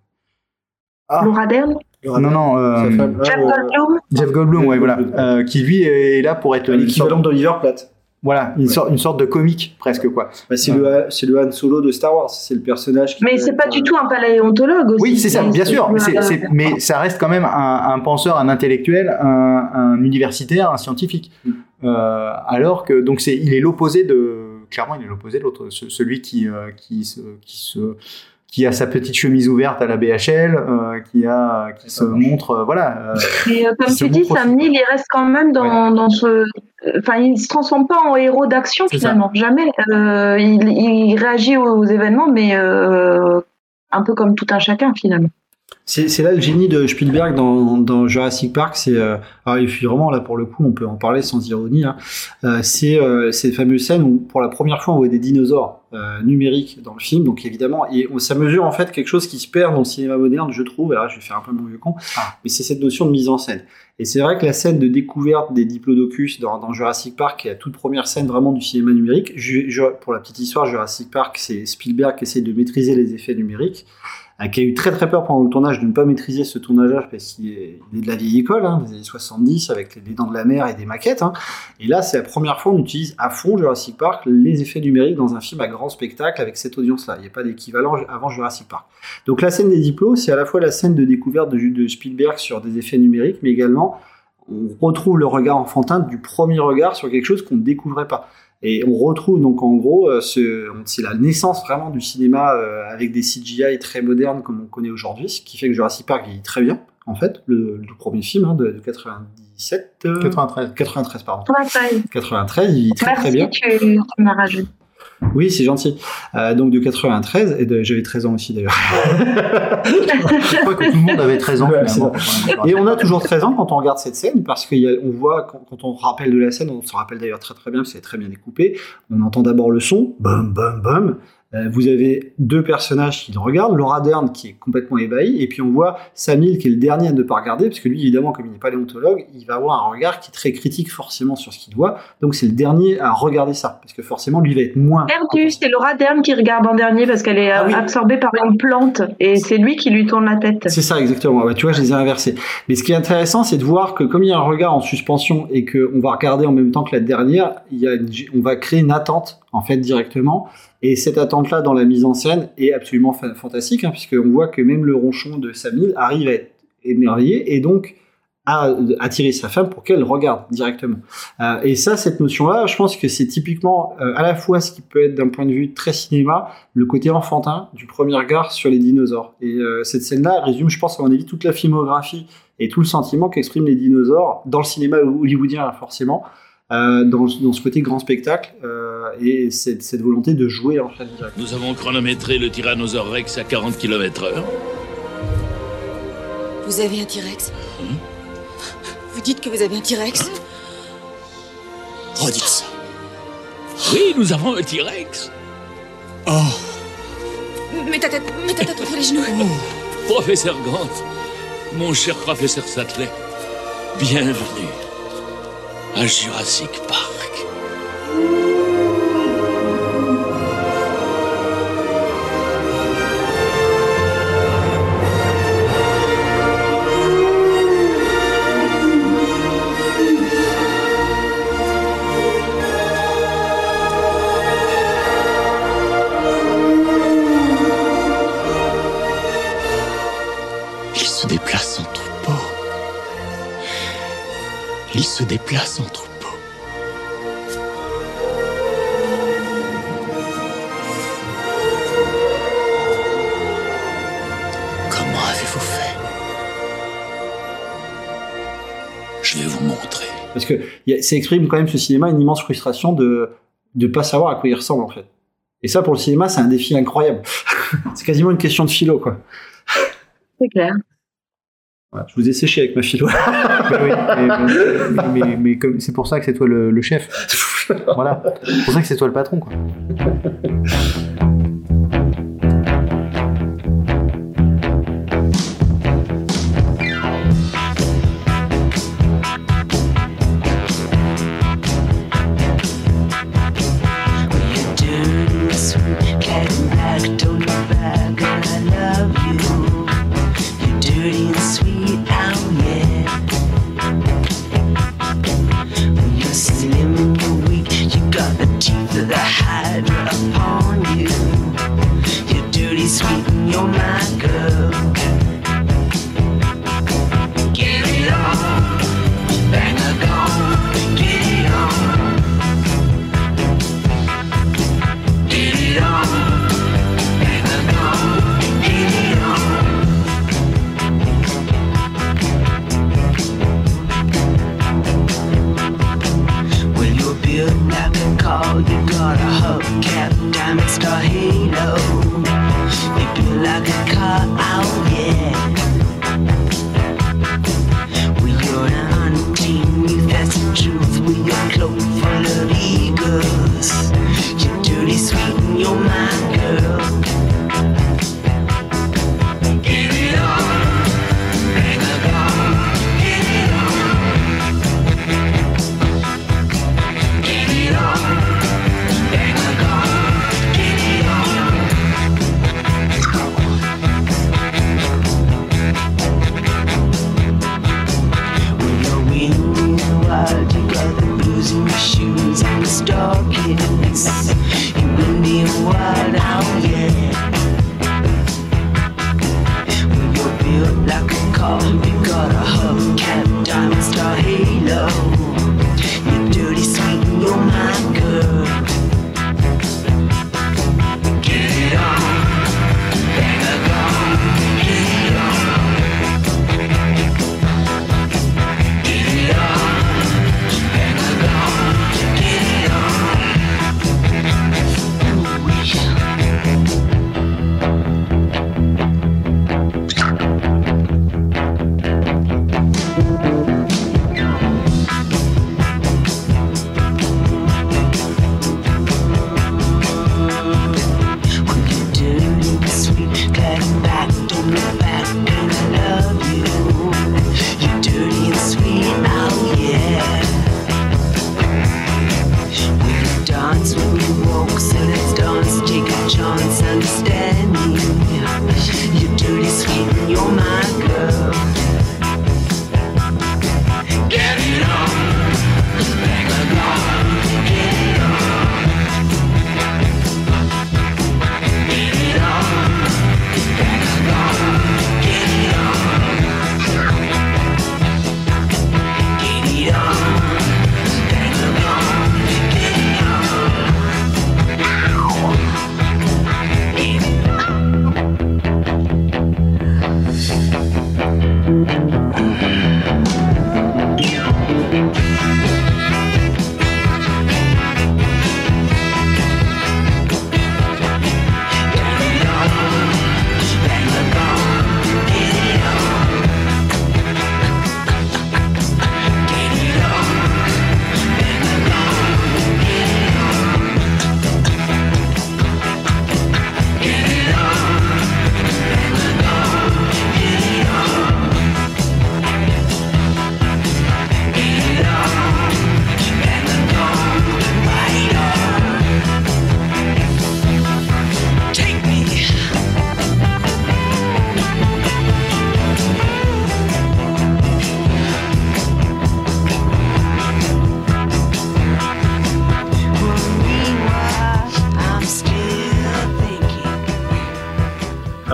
Ah. Laura Dern Non, non. Euh, Jeff Goldblum Jeff Goldblum, ouais, voilà. Euh, qui lui est là pour être l'équivalent d'Oliver Platt. Voilà, une, ouais. sorte, une sorte de comique presque, quoi. Bah, c'est, ouais. le, c'est le Han Solo de Star Wars, c'est le personnage qui. Mais c'est pas euh... du tout un paléontologue aussi. Oui, c'est ça, bien sûr. Mais, c'est, c'est, mais ça reste quand même un, un penseur, un intellectuel, un, un universitaire, un scientifique. Mm. Euh, alors que, donc, c'est, il est l'opposé de. Clairement, il est l'opposé de l'autre. Celui qui, euh, qui se. Qui se qui a sa petite chemise ouverte à la B H L, euh, qui a, qui se montre, euh, voilà. Euh, Et euh, comme tu dis, Sam Neill, il reste quand même dans, ouais. dans ce, enfin, il se transforme pas en héros d'action c'est finalement, ça. Jamais. Euh, il, il réagit aux événements, mais euh, un peu comme tout un chacun finalement. C'est, c'est là le génie de Spielberg dans, dans Jurassic Park. C'est, euh, alors, et puis vraiment là pour le coup, on peut en parler sans ironie. Hein. Euh, c'est euh, ces fameuses scènes où pour la première fois on voit des dinosaures euh, numériques dans le film. Donc évidemment, et on, ça mesure en fait quelque chose qui se perd dans le cinéma moderne, je trouve. Et là, je vais faire un peu mon vieux con, ah. mais c'est cette notion de mise en scène. Et c'est vrai que la scène de découverte des diplodocus dans, dans Jurassic Park, qui est la toute première scène vraiment du cinéma numérique. Je, je, pour la petite histoire, Jurassic Park, c'est Spielberg qui essaie de maîtriser les effets numériques. Qui a eu très très peur pendant le tournage de ne pas maîtriser ce tournage parce qu'il est, il est de la vieille école, hein, des années soixante-dix, avec les Dents de la Mer et des maquettes. Hein. Et là, c'est la première fois qu'on utilise à fond Jurassic Park les effets numériques dans un film à grand spectacle avec cette audience-là. Il n'y a pas d'équivalent avant Jurassic Park. Donc la scène des diplos, c'est à la fois la scène de découverte de, de Spielberg sur des effets numériques, mais également on retrouve le regard enfantin du premier regard sur quelque chose qu'on ne découvrait pas. Et on retrouve donc en gros, euh, ce, c'est la naissance vraiment du cinéma euh, avec des C G I très modernes comme on connaît aujourd'hui, ce qui fait que Jurassic Park vieillit très bien, en fait, le, le premier film hein, de, de quatre-vingt-dix-sept... Euh, quatre-vingt-treize. quatre-vingt-treize, pardon. quatre-vingt-treize. quatre-vingt-treize, il vieillit très Merci, très bien. Tu, tu m'as rajouté. Oui, c'est gentil. Euh, donc de quatre-vingt-treize, et de, j'avais treize ans aussi d'ailleurs. Je crois que tout le monde avait treize ans. Ouais, et on a toujours treize ans quand on regarde cette scène, parce qu'on voit, quand, quand on rappelle de la scène, on se rappelle d'ailleurs très très bien, parce qu'elle est très bien découpée, on entend d'abord le son, bum bum bum. Euh, vous avez deux personnages qui le regardent, Laura Dern qui est complètement ébahie, et puis on voit Sam Neill qui est le dernier à ne pas regarder, parce que lui, évidemment, comme il n'est pas paléontologue, il va avoir un regard qui est très critique forcément sur ce qu'il voit, donc c'est le dernier à regarder ça, parce que forcément, lui va être moins... Perdu, c'est Laura Dern qui regarde en dernier, parce qu'elle est ah, oui. absorbée par une plante, et c'est lui qui lui tourne la tête. C'est ça, exactement. Ouais, tu vois, je les ai inversés. Mais ce qui est intéressant, c'est de voir que comme il y a un regard en suspension, et qu'on va regarder en même temps que la dernière, il y a une... on va créer une attente, en fait, directement. Et cette attente-là dans la mise en scène est absolument fa- fantastique, hein, puisqu'on voit que même le ronchon de Sam Neill arrive à être émerveillé et donc à attirer sa femme pour qu'elle regarde directement. Euh, et ça, cette notion-là, je pense que c'est typiquement euh, à la fois ce qui peut être d'un point de vue très cinéma, le côté enfantin du premier regard sur les dinosaures. Et euh, cette scène-là résume, je pense, à mon avis, toute la filmographie et tout le sentiment qu'expriment les dinosaures dans le cinéma hollywoodien, forcément. Euh, dans, dans ce côté grand spectacle euh, et cette, cette volonté de jouer en fait direct. Nous avons chronométré le Tyrannosaure Rex à quarante kilomètres heure. Vous avez un T-Rex hum? Vous dites que vous avez un T-Rex hein? Redites ça. Oui, nous avons un T-Rex. Oh. Mets ta tête, mets ta tête entre les genoux. Oh. Professeur Grant, mon cher professeur Sattler, bienvenue à Jurassic Park. se déplace en troupeau. Comment avez-vous fait? Je vais vous montrer. Parce que y a, ça exprime quand même ce cinéma une immense frustration de de pas savoir à quoi il ressemble en fait. Et ça pour le cinéma c'est un défi incroyable. C'est quasiment une question de philo quoi. C'est clair. Voilà, je vous ai séché avec ma philo. mais, oui, mais, mais, mais, mais comme, c'est pour ça que c'est toi le, le chef. Voilà. C'est pour ça que c'est toi le patron quoi.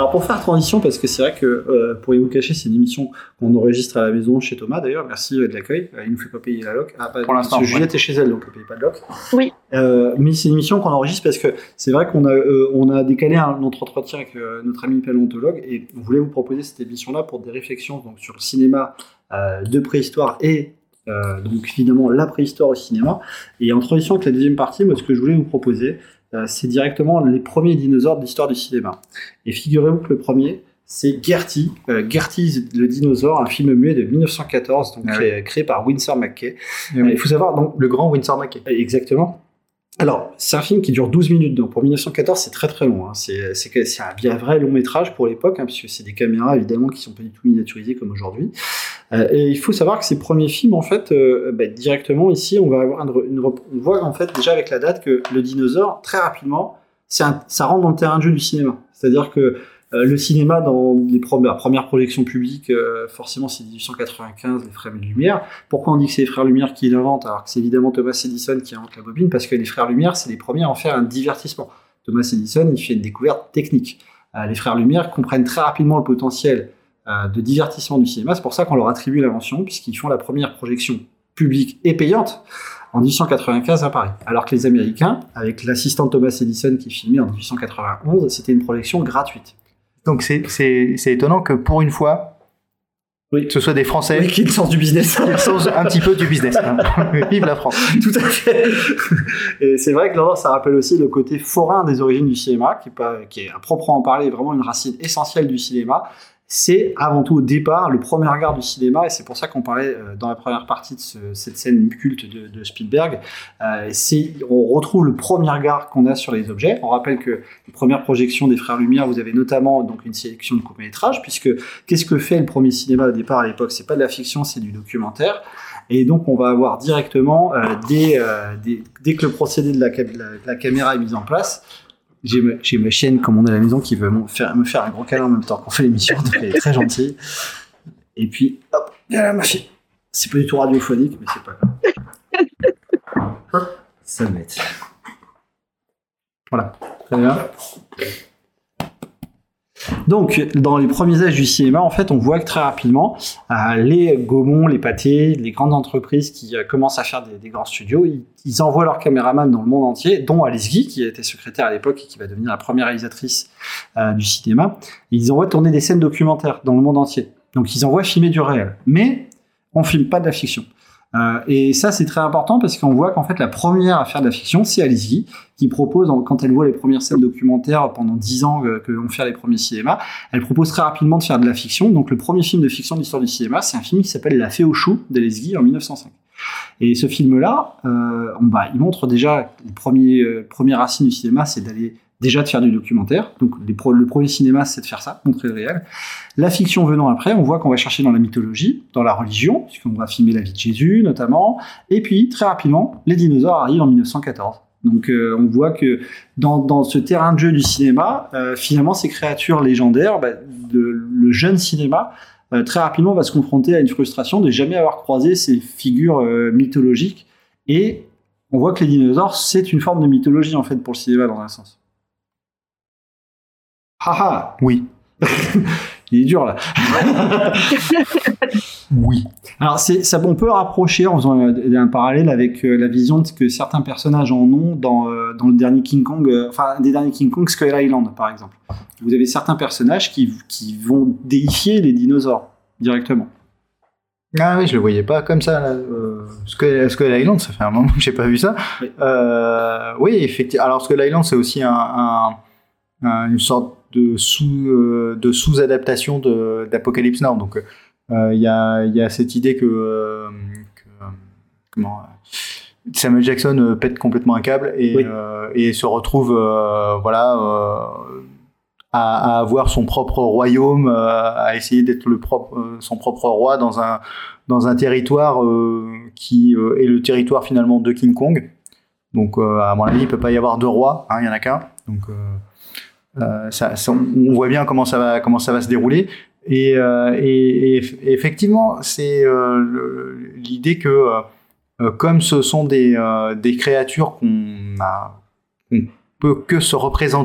Alors pour faire transition, parce que c'est vrai que euh, pour vous cacher, c'est une émission qu'on enregistre à la maison chez Thomas d'ailleurs, merci euh, de l'accueil, euh, il ne fait pas payer la loc. Ah, pas, pour l'instant, parce que Juliette ouais. est chez elle, donc elle ne paye pas de loc. Oui. Euh, mais c'est une émission qu'on enregistre parce que c'est vrai qu'on a, euh, on a décalé un, notre entretien avec euh, notre ami paléontologue et on voulait vous proposer cette émission-là pour des réflexions donc, sur le cinéma euh, de préhistoire et euh, donc évidemment la préhistoire au cinéma. Et en transition avec la deuxième partie, moi, ce que je voulais vous proposer, euh, c'est directement les premiers dinosaures de l'histoire du cinéma. Et figurez-vous que le premier, c'est Gertie, euh, Gertie le dinosaure, un film muet de dix-neuf cent quatorze, donc ah créé, oui. créé par Winsor McCay. Il euh, faut savoir, donc, le grand Winsor McCay. Exactement. Alors, c'est un film qui dure douze minutes, donc pour dix-neuf cent quatorze, c'est très très long. Hein. C'est, c'est, c'est un bien vrai long métrage pour l'époque, hein, puisque c'est des caméras évidemment qui sont pas du tout miniaturisées comme aujourd'hui. Euh, et il faut savoir que ces premiers films, en fait, euh, bah, directement ici, on va avoir une, une, on voit en fait déjà avec la date que le dinosaure, très rapidement, c'est un, ça rentre dans le terrain de jeu du cinéma. C'est-à-dire que euh, le cinéma, dans les premières, premières projections publiques, euh, forcément c'est dix-huit cent quatre-vingt-quinze, les frères Lumière. Pourquoi on dit que c'est les frères Lumière qui l'inventent alors que c'est évidemment Thomas Edison qui invente la bobine? Parce que les frères Lumière, c'est les premiers à en faire un divertissement. Thomas Edison, il fait une découverte technique. Euh, les frères Lumière comprennent très rapidement le potentiel euh, de divertissement du cinéma. C'est pour ça qu'on leur attribue l'invention, puisqu'ils font la première projection publique et payante en dix-huit cent quatre-vingt-quinze à Paris. Alors que les Américains, avec l'assistant Thomas Edison qui est filmé en dix-huit cent quatre-vingt-onze, c'était une projection gratuite. Donc c'est, c'est, c'est étonnant que pour une fois, oui. que ce soit des Français oui, qui sortent du business, qui sortent un petit peu du business. Hein. Vive la France. Tout à fait. Et c'est vrai que là, ça rappelle aussi le côté forain des origines du cinéma, qui est, pas, qui est à proprement parler vraiment une racine essentielle du cinéma. C'est avant tout au départ le premier regard du cinéma, et c'est pour ça qu'on parlait euh, dans la première partie de ce, cette scène culte de, de Spielberg. Euh, c'est, on retrouve le premier regard qu'on a sur les objets. On rappelle que les premières projections des Frères Lumière, vous avez notamment donc une sélection de courts-métrages, puisque qu'est-ce que fait le premier cinéma au départ à l'époque? C'est pas de la fiction, c'est du documentaire. Et donc on va avoir directement, euh, dès, euh, dès, dès que le procédé de la, de la, de la caméra est mis en place, J'ai ma, j'ai ma chienne, comme on est à la maison, qui veut me faire, me faire un gros câlin en même temps qu'on fait l'émission, donc elle est très gentille. Et puis, hop, voilà ma fille. C'est pas du tout radiophonique, mais c'est pas grave. Ça me met. Voilà, très bien. Donc, dans les premiers âges du cinéma, en fait, on voit que très rapidement, euh, les Gaumont, les Pathé, les grandes entreprises qui euh, commencent à faire des, des grands studios, ils, ils envoient leurs caméramans dans le monde entier, dont Alice Guy, qui était secrétaire à l'époque et qui va devenir la première réalisatrice euh, du cinéma. Et ils envoient tourner des scènes documentaires dans le monde entier. Donc, ils envoient filmer du réel. Mais on filme pas de la fiction. Euh, et ça, c'est très important parce qu'on voit qu'en fait, la première à faire de la fiction, c'est Alice Guy, qui propose, quand elle voit les premières scènes documentaires pendant dix ans euh, que vont faire les premiers cinémas, elle propose très rapidement de faire de la fiction. Donc, le premier film de fiction de l'histoire du cinéma, c'est un film qui s'appelle La Fée aux choux d'Alice Guy en dix-neuf cent cinq. Et ce film-là, euh, bah, il montre déjà les premiers, euh, premières racines du cinéma, c'est d'aller déjà de faire du documentaire. Donc, les pro- le premier cinéma, c'est de faire ça, montrer le réel. La fiction venant après, on voit qu'on va chercher dans la mythologie, dans la religion, puisqu'on va filmer la vie de Jésus, notamment. Et puis, très rapidement, les dinosaures arrivent en dix-neuf cent quatorze. Donc, euh, on voit que dans, dans ce terrain de jeu du cinéma, euh, finalement, ces créatures légendaires, bah, de, le jeune cinéma, euh, très rapidement, va se confronter à une frustration de jamais avoir croisé ces figures euh, mythologiques. Et on voit que les dinosaures, c'est une forme de mythologie, en fait, pour le cinéma, dans un sens. Haha, oui. Il est dur là. Oui. Alors c'est, ça, on peut rapprocher en faisant un, un parallèle avec euh, la vision que certains personnages en ont dans, euh, dans le dernier King Kong, euh, enfin des derniers King Kong, Skull Island par exemple. Vous avez certains personnages qui, qui vont déifier les dinosaures directement. Ah oui, je le voyais pas comme ça. Là. Euh, Skull, Skull Island, ça fait un moment que j'ai pas vu ça. Oui, euh, oui effectivement. Alors Skull Island, c'est aussi un, un, un, une sorte de sous euh, de sous-adaptation de, d'Apocalypse Now. Donc il euh, y a il y a cette idée que, euh, que euh, comment euh, Samuel Jackson euh, pète complètement un câble et oui. euh, et se retrouve euh, voilà euh, à, à avoir son propre royaume, euh, à essayer d'être le propre euh, son propre roi dans un dans un territoire euh, qui euh, est le territoire finalement de King Kong. Donc euh, à mon avis, il peut pas y avoir deux rois, hein, il y en a qu'un. Donc euh, Euh, ça, ça, on voit bien comment ça va, comment ça va se dérouler. Et, euh, et, et effectivement, c'est euh, le, l'idée que, euh, comme ce sont des, euh, des créatures qu'on a, qu'on peut que se représenter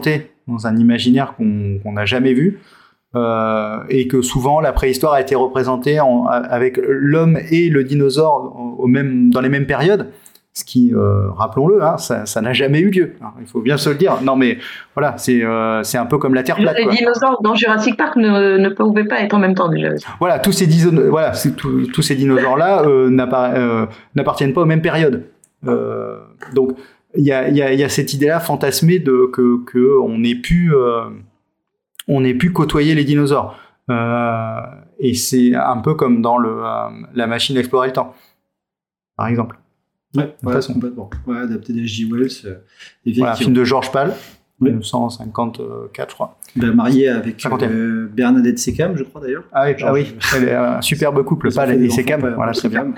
dans un imaginaire qu'on qu'on n'a jamais vu. Euh, et que souvent la préhistoire a été représentée en, avec l'homme et le dinosaure au même, dans les mêmes périodes, ce qui, euh, rappelons-le, hein, ça, ça n'a jamais eu lieu. Alors, il faut bien se le dire. Non mais voilà, c'est euh, c'est un peu comme la Terre plate. Les quoi. dinosaures dans Jurassic Park ne, ne pouvaient pas être en même temps déjà. Voilà, tous ces, dino- voilà, c'est tout, tous ces dinosaures-là euh, n'appara- euh, n'appartiennent pas aux mêmes périodes. Euh, donc il y a, y, a, y a cette idée-là fantasmée de que, que on ait pu euh, on ait pu côtoyer les dinosaures. Euh, et c'est un peu comme dans le, euh, la machine à explorer le temps, par exemple. Ouais, ouais complètement. Ouais, adapté d'H G Wells. Euh, voilà, un film de George Pal, oui. mille neuf cent cinquante-quatre, je crois. Ben, marié avec euh, Bernadette Secam, je crois d'ailleurs. Ah oui, ah oui. C'est un superbe couple, Pal et Secam. Voilà, voilà très bien.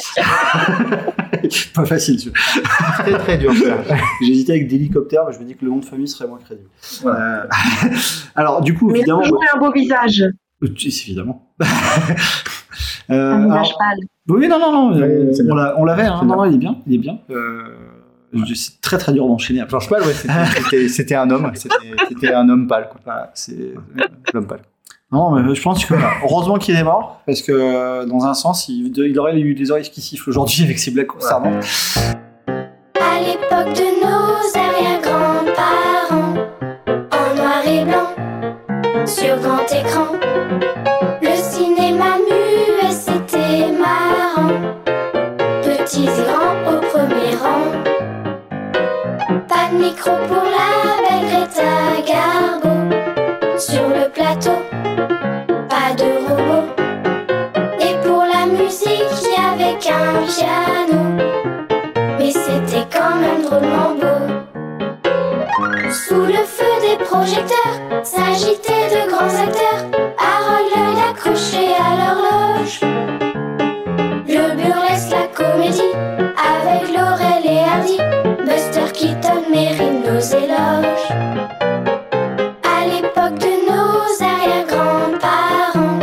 Pas facile, tu vois. Très très dur. J'hésitais avec d'hélicoptère, mais je me dis que le nom de famille serait moins crédible. Voilà. Euh... Alors, du coup, mais évidemment. Mais toujours un beau visage. Évidemment. euh, un visage pâle. Oui, non, non, non. Ouais, on, l'a, on l'avait, hein. Non, non, il est bien. Il est bien. Euh... C'est très très dur d'enchaîner. George Pal, ouais, c'était, c'était, c'était un homme. C'était, c'était un homme pâle. Quoi. Voilà, c'est l'homme pâle. Non, mais je pense que heureusement qu'il est mort, parce que dans un sens, il, il aurait eu des oreilles qui sifflent aujourd'hui avec ses blagues concernantes. À l'époque de nos arrière-grands-parents, en noir et blanc, sur grand écran, le cinéma muet c'était marrant, petits et grands au premier rang. Pas de micro pour la belle Greta Garbo, sur le plateau. Pas de robot. Et pour la musique, il y avait qu'un piano. Mais c'était quand même drôlement beau. Sous le feu des projecteurs, s'agitaient de grands acteurs. Harold l'œil accroché à l'horloge. Le burlesque, la comédie, avec Laurel et Hardy. Buster Keaton mérite nos éloges. À l'époque de nos arrière-grands-parents,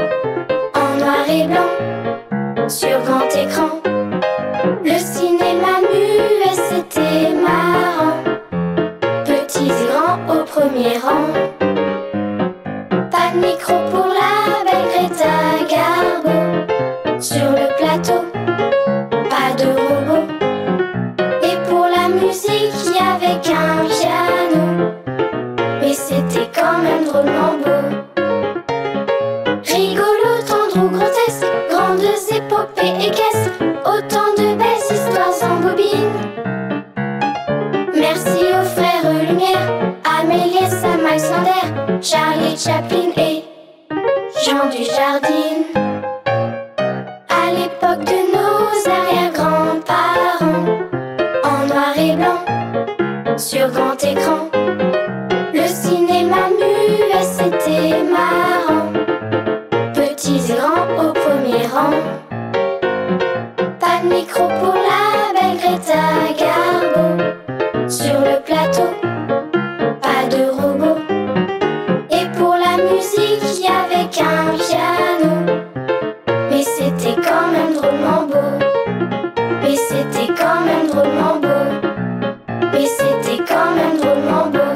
sur grand écran, le cinéma muet c'était marrant, petits et grands au premier rang. Pas de micro pour la belle Greta Garbo, sur le plateau, pas de robot. Et pour la musique, il y avait qu'un piano, mais c'était quand même drôlement beau. Rigolo, tendre ou grotesque, grandes épopées équestres, autant de belles histoires en bobine. Merci aux frères Lumière, Amélie, Sam Alexander, Charlie Chaplin et Jean Dujardin. À l'époque de nos arrière-grands-parents, en noir et blanc, sur grand écran, le cinéma muet c'était marrant, petits et grands au premier rang. Pas de micro pour la belle Greta Garbo, sur le plateau, pas de robot. Et pour la musique, il y avait qu'un piano, mais c'était quand même drôlement beau. Mais c'était quand même drôlement beau. Mais c'était quand même drôlement beau.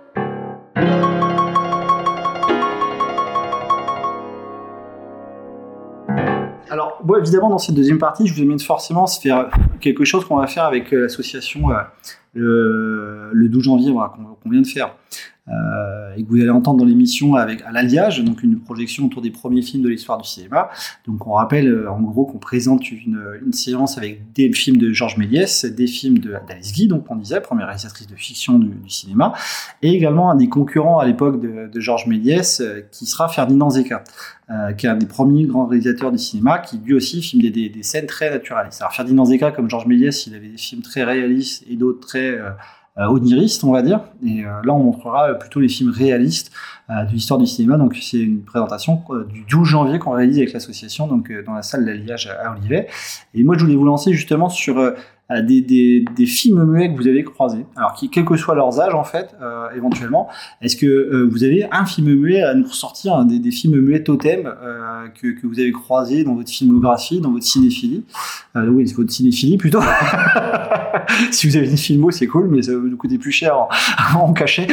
Alors, bon, évidemment, dans cette deuxième partie, je vous amène forcément se faire quelque chose qu'on va faire avec euh, l'association euh, le, le douze janvier, voilà, qu'on, qu'on vient de faire, euh, et que vous allez entendre dans l'émission avec à l'Alliage, donc une projection autour des premiers films de l'histoire du cinéma. Donc, on rappelle euh, en gros qu'on présente une, une séance avec des films de Georges Méliès, des films de, d'Alice Guy, donc on disait, première réalisatrice de fiction du, du cinéma, et également un des concurrents à l'époque de, de Georges Méliès, euh, qui sera Ferdinand Zecca. Euh, qui est un des premiers grands réalisateurs du cinéma, qui lui aussi filme des, des, des scènes très naturalistes. Alors Ferdinand Zecca, comme Georges Méliès, il avait des films très réalistes et d'autres très euh, oniristes, on va dire. Et euh, là, on montrera plutôt les films réalistes euh, de l'histoire du cinéma. Donc c'est une présentation euh, du douze janvier qu'on réalise avec l'association, donc euh, dans la salle d'Alliage à Olivet. Et moi, je voulais vous lancer justement sur euh, euh, des, des, des films muets que vous avez croisés. Alors, qui, quel que soit leurs âges, en fait, euh, éventuellement, est-ce que euh, vous avez un film muet à nous ressortir, hein, des, des films muets totems euh, que, que vous avez croisés dans votre filmographie, dans votre cinéphilie euh, Oui, c'est votre cinéphilie plutôt. Si vous avez une filmo, c'est cool, mais ça va vous coûter plus cher en, en cachet.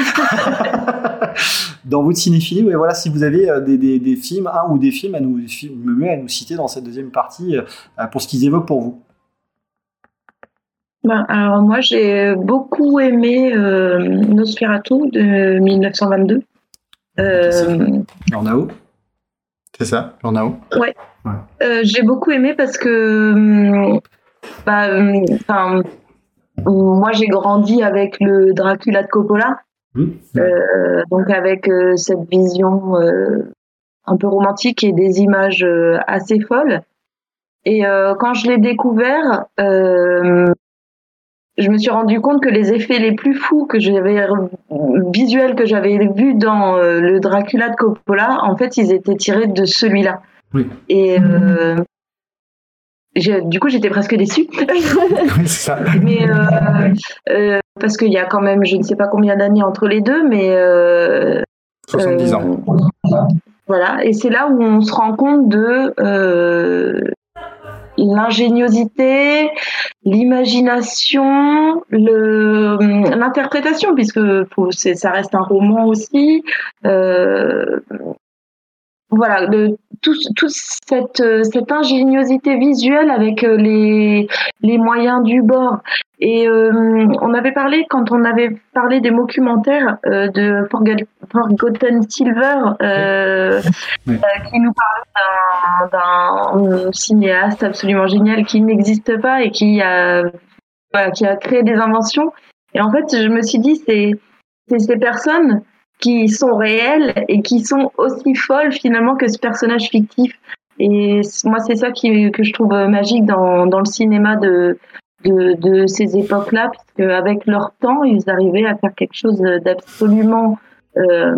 Dans votre cinéphilie, ouais, voilà, si vous avez euh, des, des, des films, un ou des films à nous, des films muets à nous citer dans cette deuxième partie euh, pour ce qu'ils évoquent pour vous. Ben, alors moi j'ai beaucoup aimé euh, Nosferatu de mille neuf cent vingt-deux. Euh, Murnau. C'est ça, Murnau. Ouais. ouais. Euh, j'ai beaucoup aimé parce que bah, euh, moi j'ai grandi avec le Dracula de Coppola. Mmh. Euh, donc avec euh, cette vision euh, un peu romantique et des images euh, assez folles. Et euh, quand je l'ai découvert, euh, je me suis rendu compte que les effets les plus fous que j'avais visuels que j'avais vus dans euh, le Dracula de Coppola, en fait, ils étaient tirés de celui-là. Oui. Et euh, j'ai, du coup, j'étais presque déçue. Oui, c'est ça. Mais euh, euh, parce qu'il y a quand même, je ne sais pas combien d'années entre les deux, mais euh, soixante-dix euh, ans. Voilà. Et c'est là où on se rend compte de euh, l'ingéniosité, l'imagination, le, l'interprétation, puisque faut, c'est, ça reste un roman aussi. Euh, voilà, le, tout, toute cette, cette ingéniosité visuelle avec les, les moyens du bord. Et euh, on avait parlé, quand on avait parlé des documentaires euh, de Forget, Forgotten Silver, euh, oui. euh, qui nous parlait d'un, d'un cinéaste absolument génial qui n'existe pas et qui a, voilà, qui a créé des inventions. Et en fait, je me suis dit, c'est, c'est ces personnes qui sont réelles et qui sont aussi folles finalement que ce personnage fictif. Et moi, c'est ça qui, que je trouve magique dans, dans le cinéma de, de, de ces époques-là, puisque avec leur temps, ils arrivaient à faire quelque chose d'absolument, euh,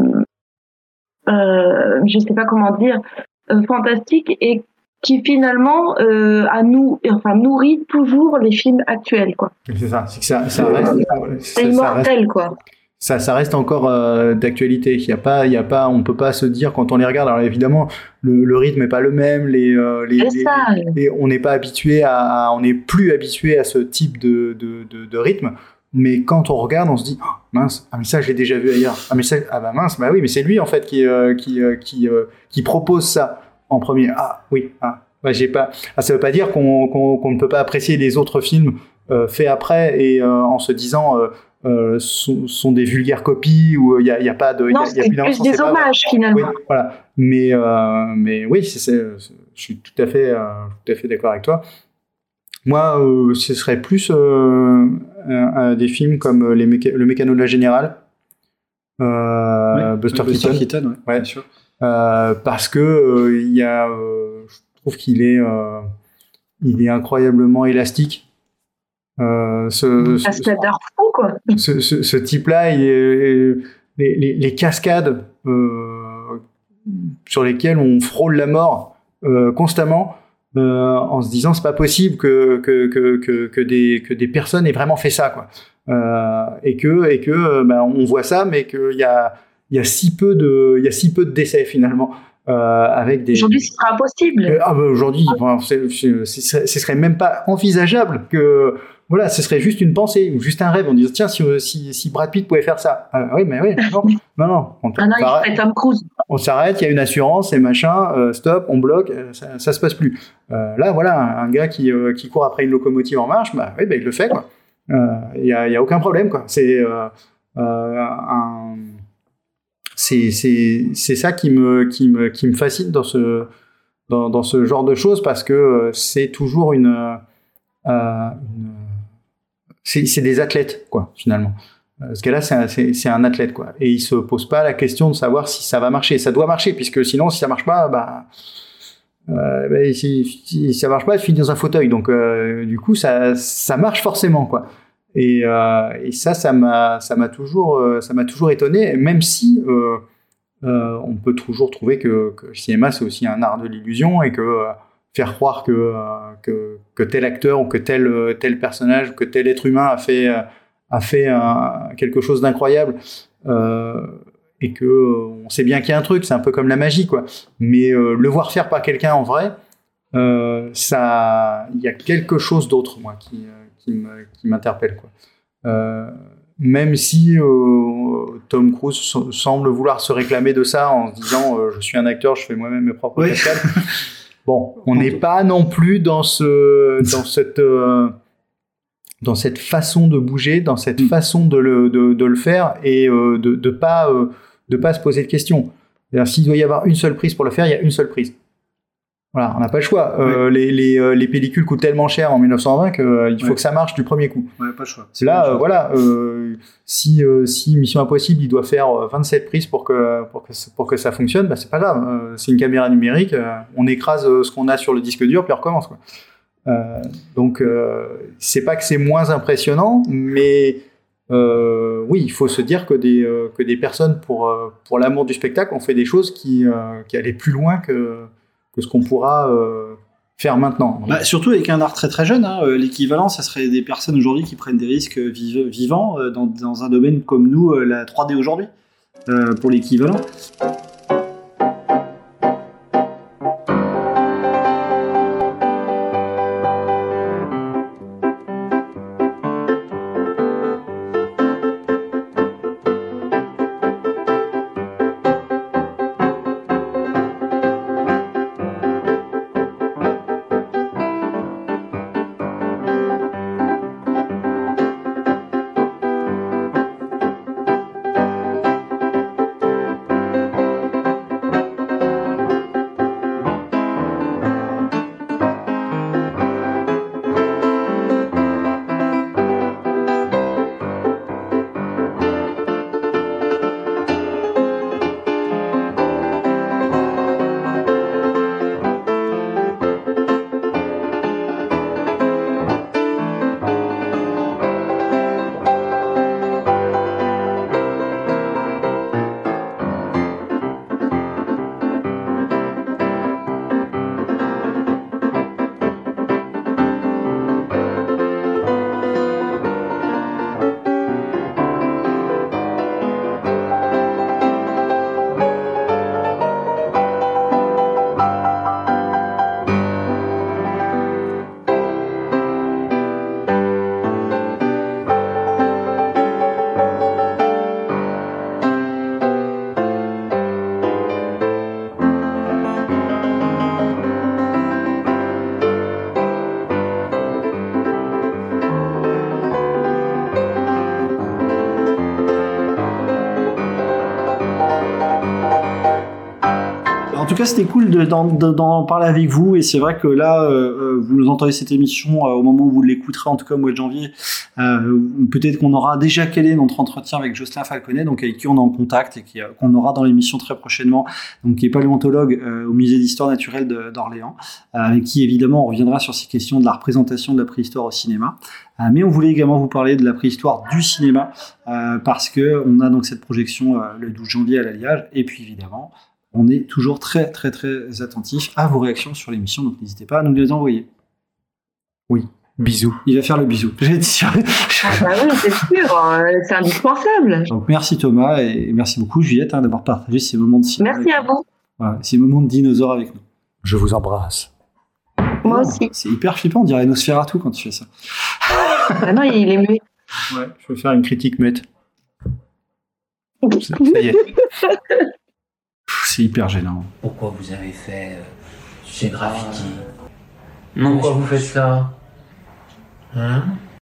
euh, je sais pas comment dire, euh, fantastique et qui finalement euh, à nous, enfin nourrit toujours les films actuels, quoi. C'est ça, c'est que ça, ça reste, c'est immortel, ça reste... quoi. Ça, ça reste encore euh, d'actualité. Il y a pas, il y a pas, on peut pas se dire quand on les regarde. Alors évidemment, le, le rythme est pas le même. Les, euh, les, les, les, les on n'est pas habitué à, à, on n'est plus habitué à ce type de, de, de, de rythme. Mais quand on regarde, on se dit oh, mince, ah mais ça je l'ai déjà vu ailleurs. Ah mais ça, ah bah mince, bah oui, mais c'est lui en fait qui, euh, qui, euh, qui, euh, qui propose ça en premier. Ah oui, ah, bah j'ai pas. Ah, ça veut pas dire qu'on, qu'on, qu'on ne peut pas apprécier les autres films euh, faits après et euh, en se disant. Euh, Euh, sont, sont des vulgaires copies où il y a, y a pas de non y a, y a c'est plus, plus des pas, hommages finalement oui, voilà mais euh, mais oui c'est, c'est, je suis tout à fait euh, tout à fait d'accord avec toi. Moi euh, ce serait plus euh, un, un, des films comme les méca- le Mécano de la Générale euh, ouais, Buster, Buster Keaton, Keaton ouais, ouais. Bien sûr. Euh, parce que euh, il y a euh, je trouve qu'il est euh, il est incroyablement élastique. Euh, ce, ce, ce, fou, quoi. ce, ce, ce type-là, il est, les, les, les cascades euh, sur lesquelles on frôle la mort euh, constamment, euh, en se disant c'est pas possible que que que que, que des que des personnes aient vraiment fait ça, quoi. Euh, et que et que ben on voit ça, mais qu'il y a il y a si peu de il y a si peu de décès finalement. Euh, avec des... Aujourd'hui, ce sera impossible. Euh, ah, bah, aujourd'hui, bon, c'est, c'est, c'est, ce serait même pas envisageable que, voilà, ce serait juste une pensée ou juste un rêve. On dit tiens, si, si, si Brad Pitt pouvait faire ça. Ah, oui, mais oui, non, non, non. On, ah non, il ferait Tom Cruise. On s'arrête, il y a une assurance et machin, euh, stop, on bloque, euh, ça, ça se passe plus. Euh, là, voilà, un, un gars qui, euh, qui court après une locomotive en marche, bah oui, bah, il le fait, quoi. Il euh, y a, y a aucun problème, quoi. C'est euh, euh, un C'est, c'est, c'est ça qui me, qui, me, qui me fascine dans ce, dans, dans ce genre de choses parce que c'est toujours une. Euh, une c'est, c'est des athlètes, quoi, finalement. Ce gars-là, c'est un, c'est, c'est un athlète, quoi. Et il se pose pas la question de savoir si ça va marcher. Ça doit marcher, puisque sinon, si ça marche pas, bah. Euh, bah si, si ça marche pas, il finit dans un fauteuil. Donc, euh, du coup, ça, ça marche forcément, quoi. Et, euh, et ça, ça m'a, ça m'a toujours, euh, ça m'a toujours étonné, même si euh, euh, on peut toujours trouver que, que le cinéma c'est aussi un art de l'illusion et que faire croire que, euh, que, que tel acteur ou que tel, tel personnage, que tel être humain a fait, a fait un, quelque chose d'incroyable. Euh, et que euh, on sait bien qu'il y a un truc, c'est un peu comme la magie, quoi. Mais euh, le voir faire par quelqu'un en vrai, euh, ça, il y a quelque chose d'autre, moi, qui, euh, qui, me, qui m'interpelle, quoi. Euh, même si euh, Tom Cruise so- semble vouloir se réclamer de ça en se disant euh, je suis un acteur, je fais moi-même mes propres oui. cascades. Bon, on n'est pas non plus dans ce, dans cette euh, dans cette façon de bouger, dans cette mmh. façon de le, de, de le faire et euh, de ne pas, euh, de pas se poser de questions. C'est-à-dire, s'il doit y avoir une seule prise pour le faire, il y a une seule prise. Voilà, on n'a pas le choix. Oui. Euh, les, les, euh, les pellicules coûtent tellement cher en mille neuf cent vingt qu'il euh, faut oui. que ça marche du premier coup. Ouais, pas le choix. C'est Là, euh, voilà, euh, si, euh, si Mission Impossible, il doit faire vingt-sept prises pour que, pour que, pour que ça fonctionne, bah, c'est pas grave. Euh, c'est une caméra numérique, euh, on écrase euh, ce qu'on a sur le disque dur, puis on recommence, quoi. Euh, donc euh, c'est pas que c'est moins impressionnant, mais euh, oui, il faut se dire que des euh, que des personnes pour euh, pour l'amour du spectacle ont fait des choses qui euh, qui allaient plus loin que que ce qu'on pourra euh, faire maintenant. Bah, surtout avec un art très très jeune, hein, l'équivalent, ça serait des personnes aujourd'hui qui prennent des risques vive, vivants euh, dans dans un domaine comme nous, euh, la trois D aujourd'hui, euh, pour l'équivalent. En tout cas, c'était cool de, d'en, de, d'en parler avec vous, et c'est vrai que là, euh, vous nous entendez cette émission euh, au moment où vous l'écouterez, en tout cas au mois de janvier. Euh, peut-être qu'on aura déjà calé notre entretien avec Jocelyn Falconet, donc avec qui on est en contact et qui, euh, qu'on aura dans l'émission très prochainement, donc qui est paléontologue euh, au musée d'histoire naturelle de, d'Orléans, euh, avec qui évidemment on reviendra sur ces questions de la représentation de la préhistoire au cinéma. Euh, mais on voulait également vous parler de la préhistoire du cinéma, euh, parce que on a donc cette projection euh, le douze janvier à l'Alliage, et puis évidemment on est toujours très très très attentif à vos réactions sur l'émission, donc n'hésitez pas à nous les envoyer. Oui, bisous. Il va faire le bisou. J'ai dit. Ah bah oui, c'est sûr, c'est indispensable. Donc merci Thomas, et merci beaucoup Juliette hein, d'avoir partagé ces moments de cinéma. Merci à vous. Voilà, ces moments de dinosaures avec nous. Je vous embrasse. Moi aussi. C'est hyper flippant, on dirait Nosferatu quand tu fais ça. Ah non, il est muet. Ouais, je vais faire une critique muette. Ça y est. C'est hyper gênant. Pourquoi vous avez fait euh, ces graffitis? Non, pourquoi vous faites ça? Hein?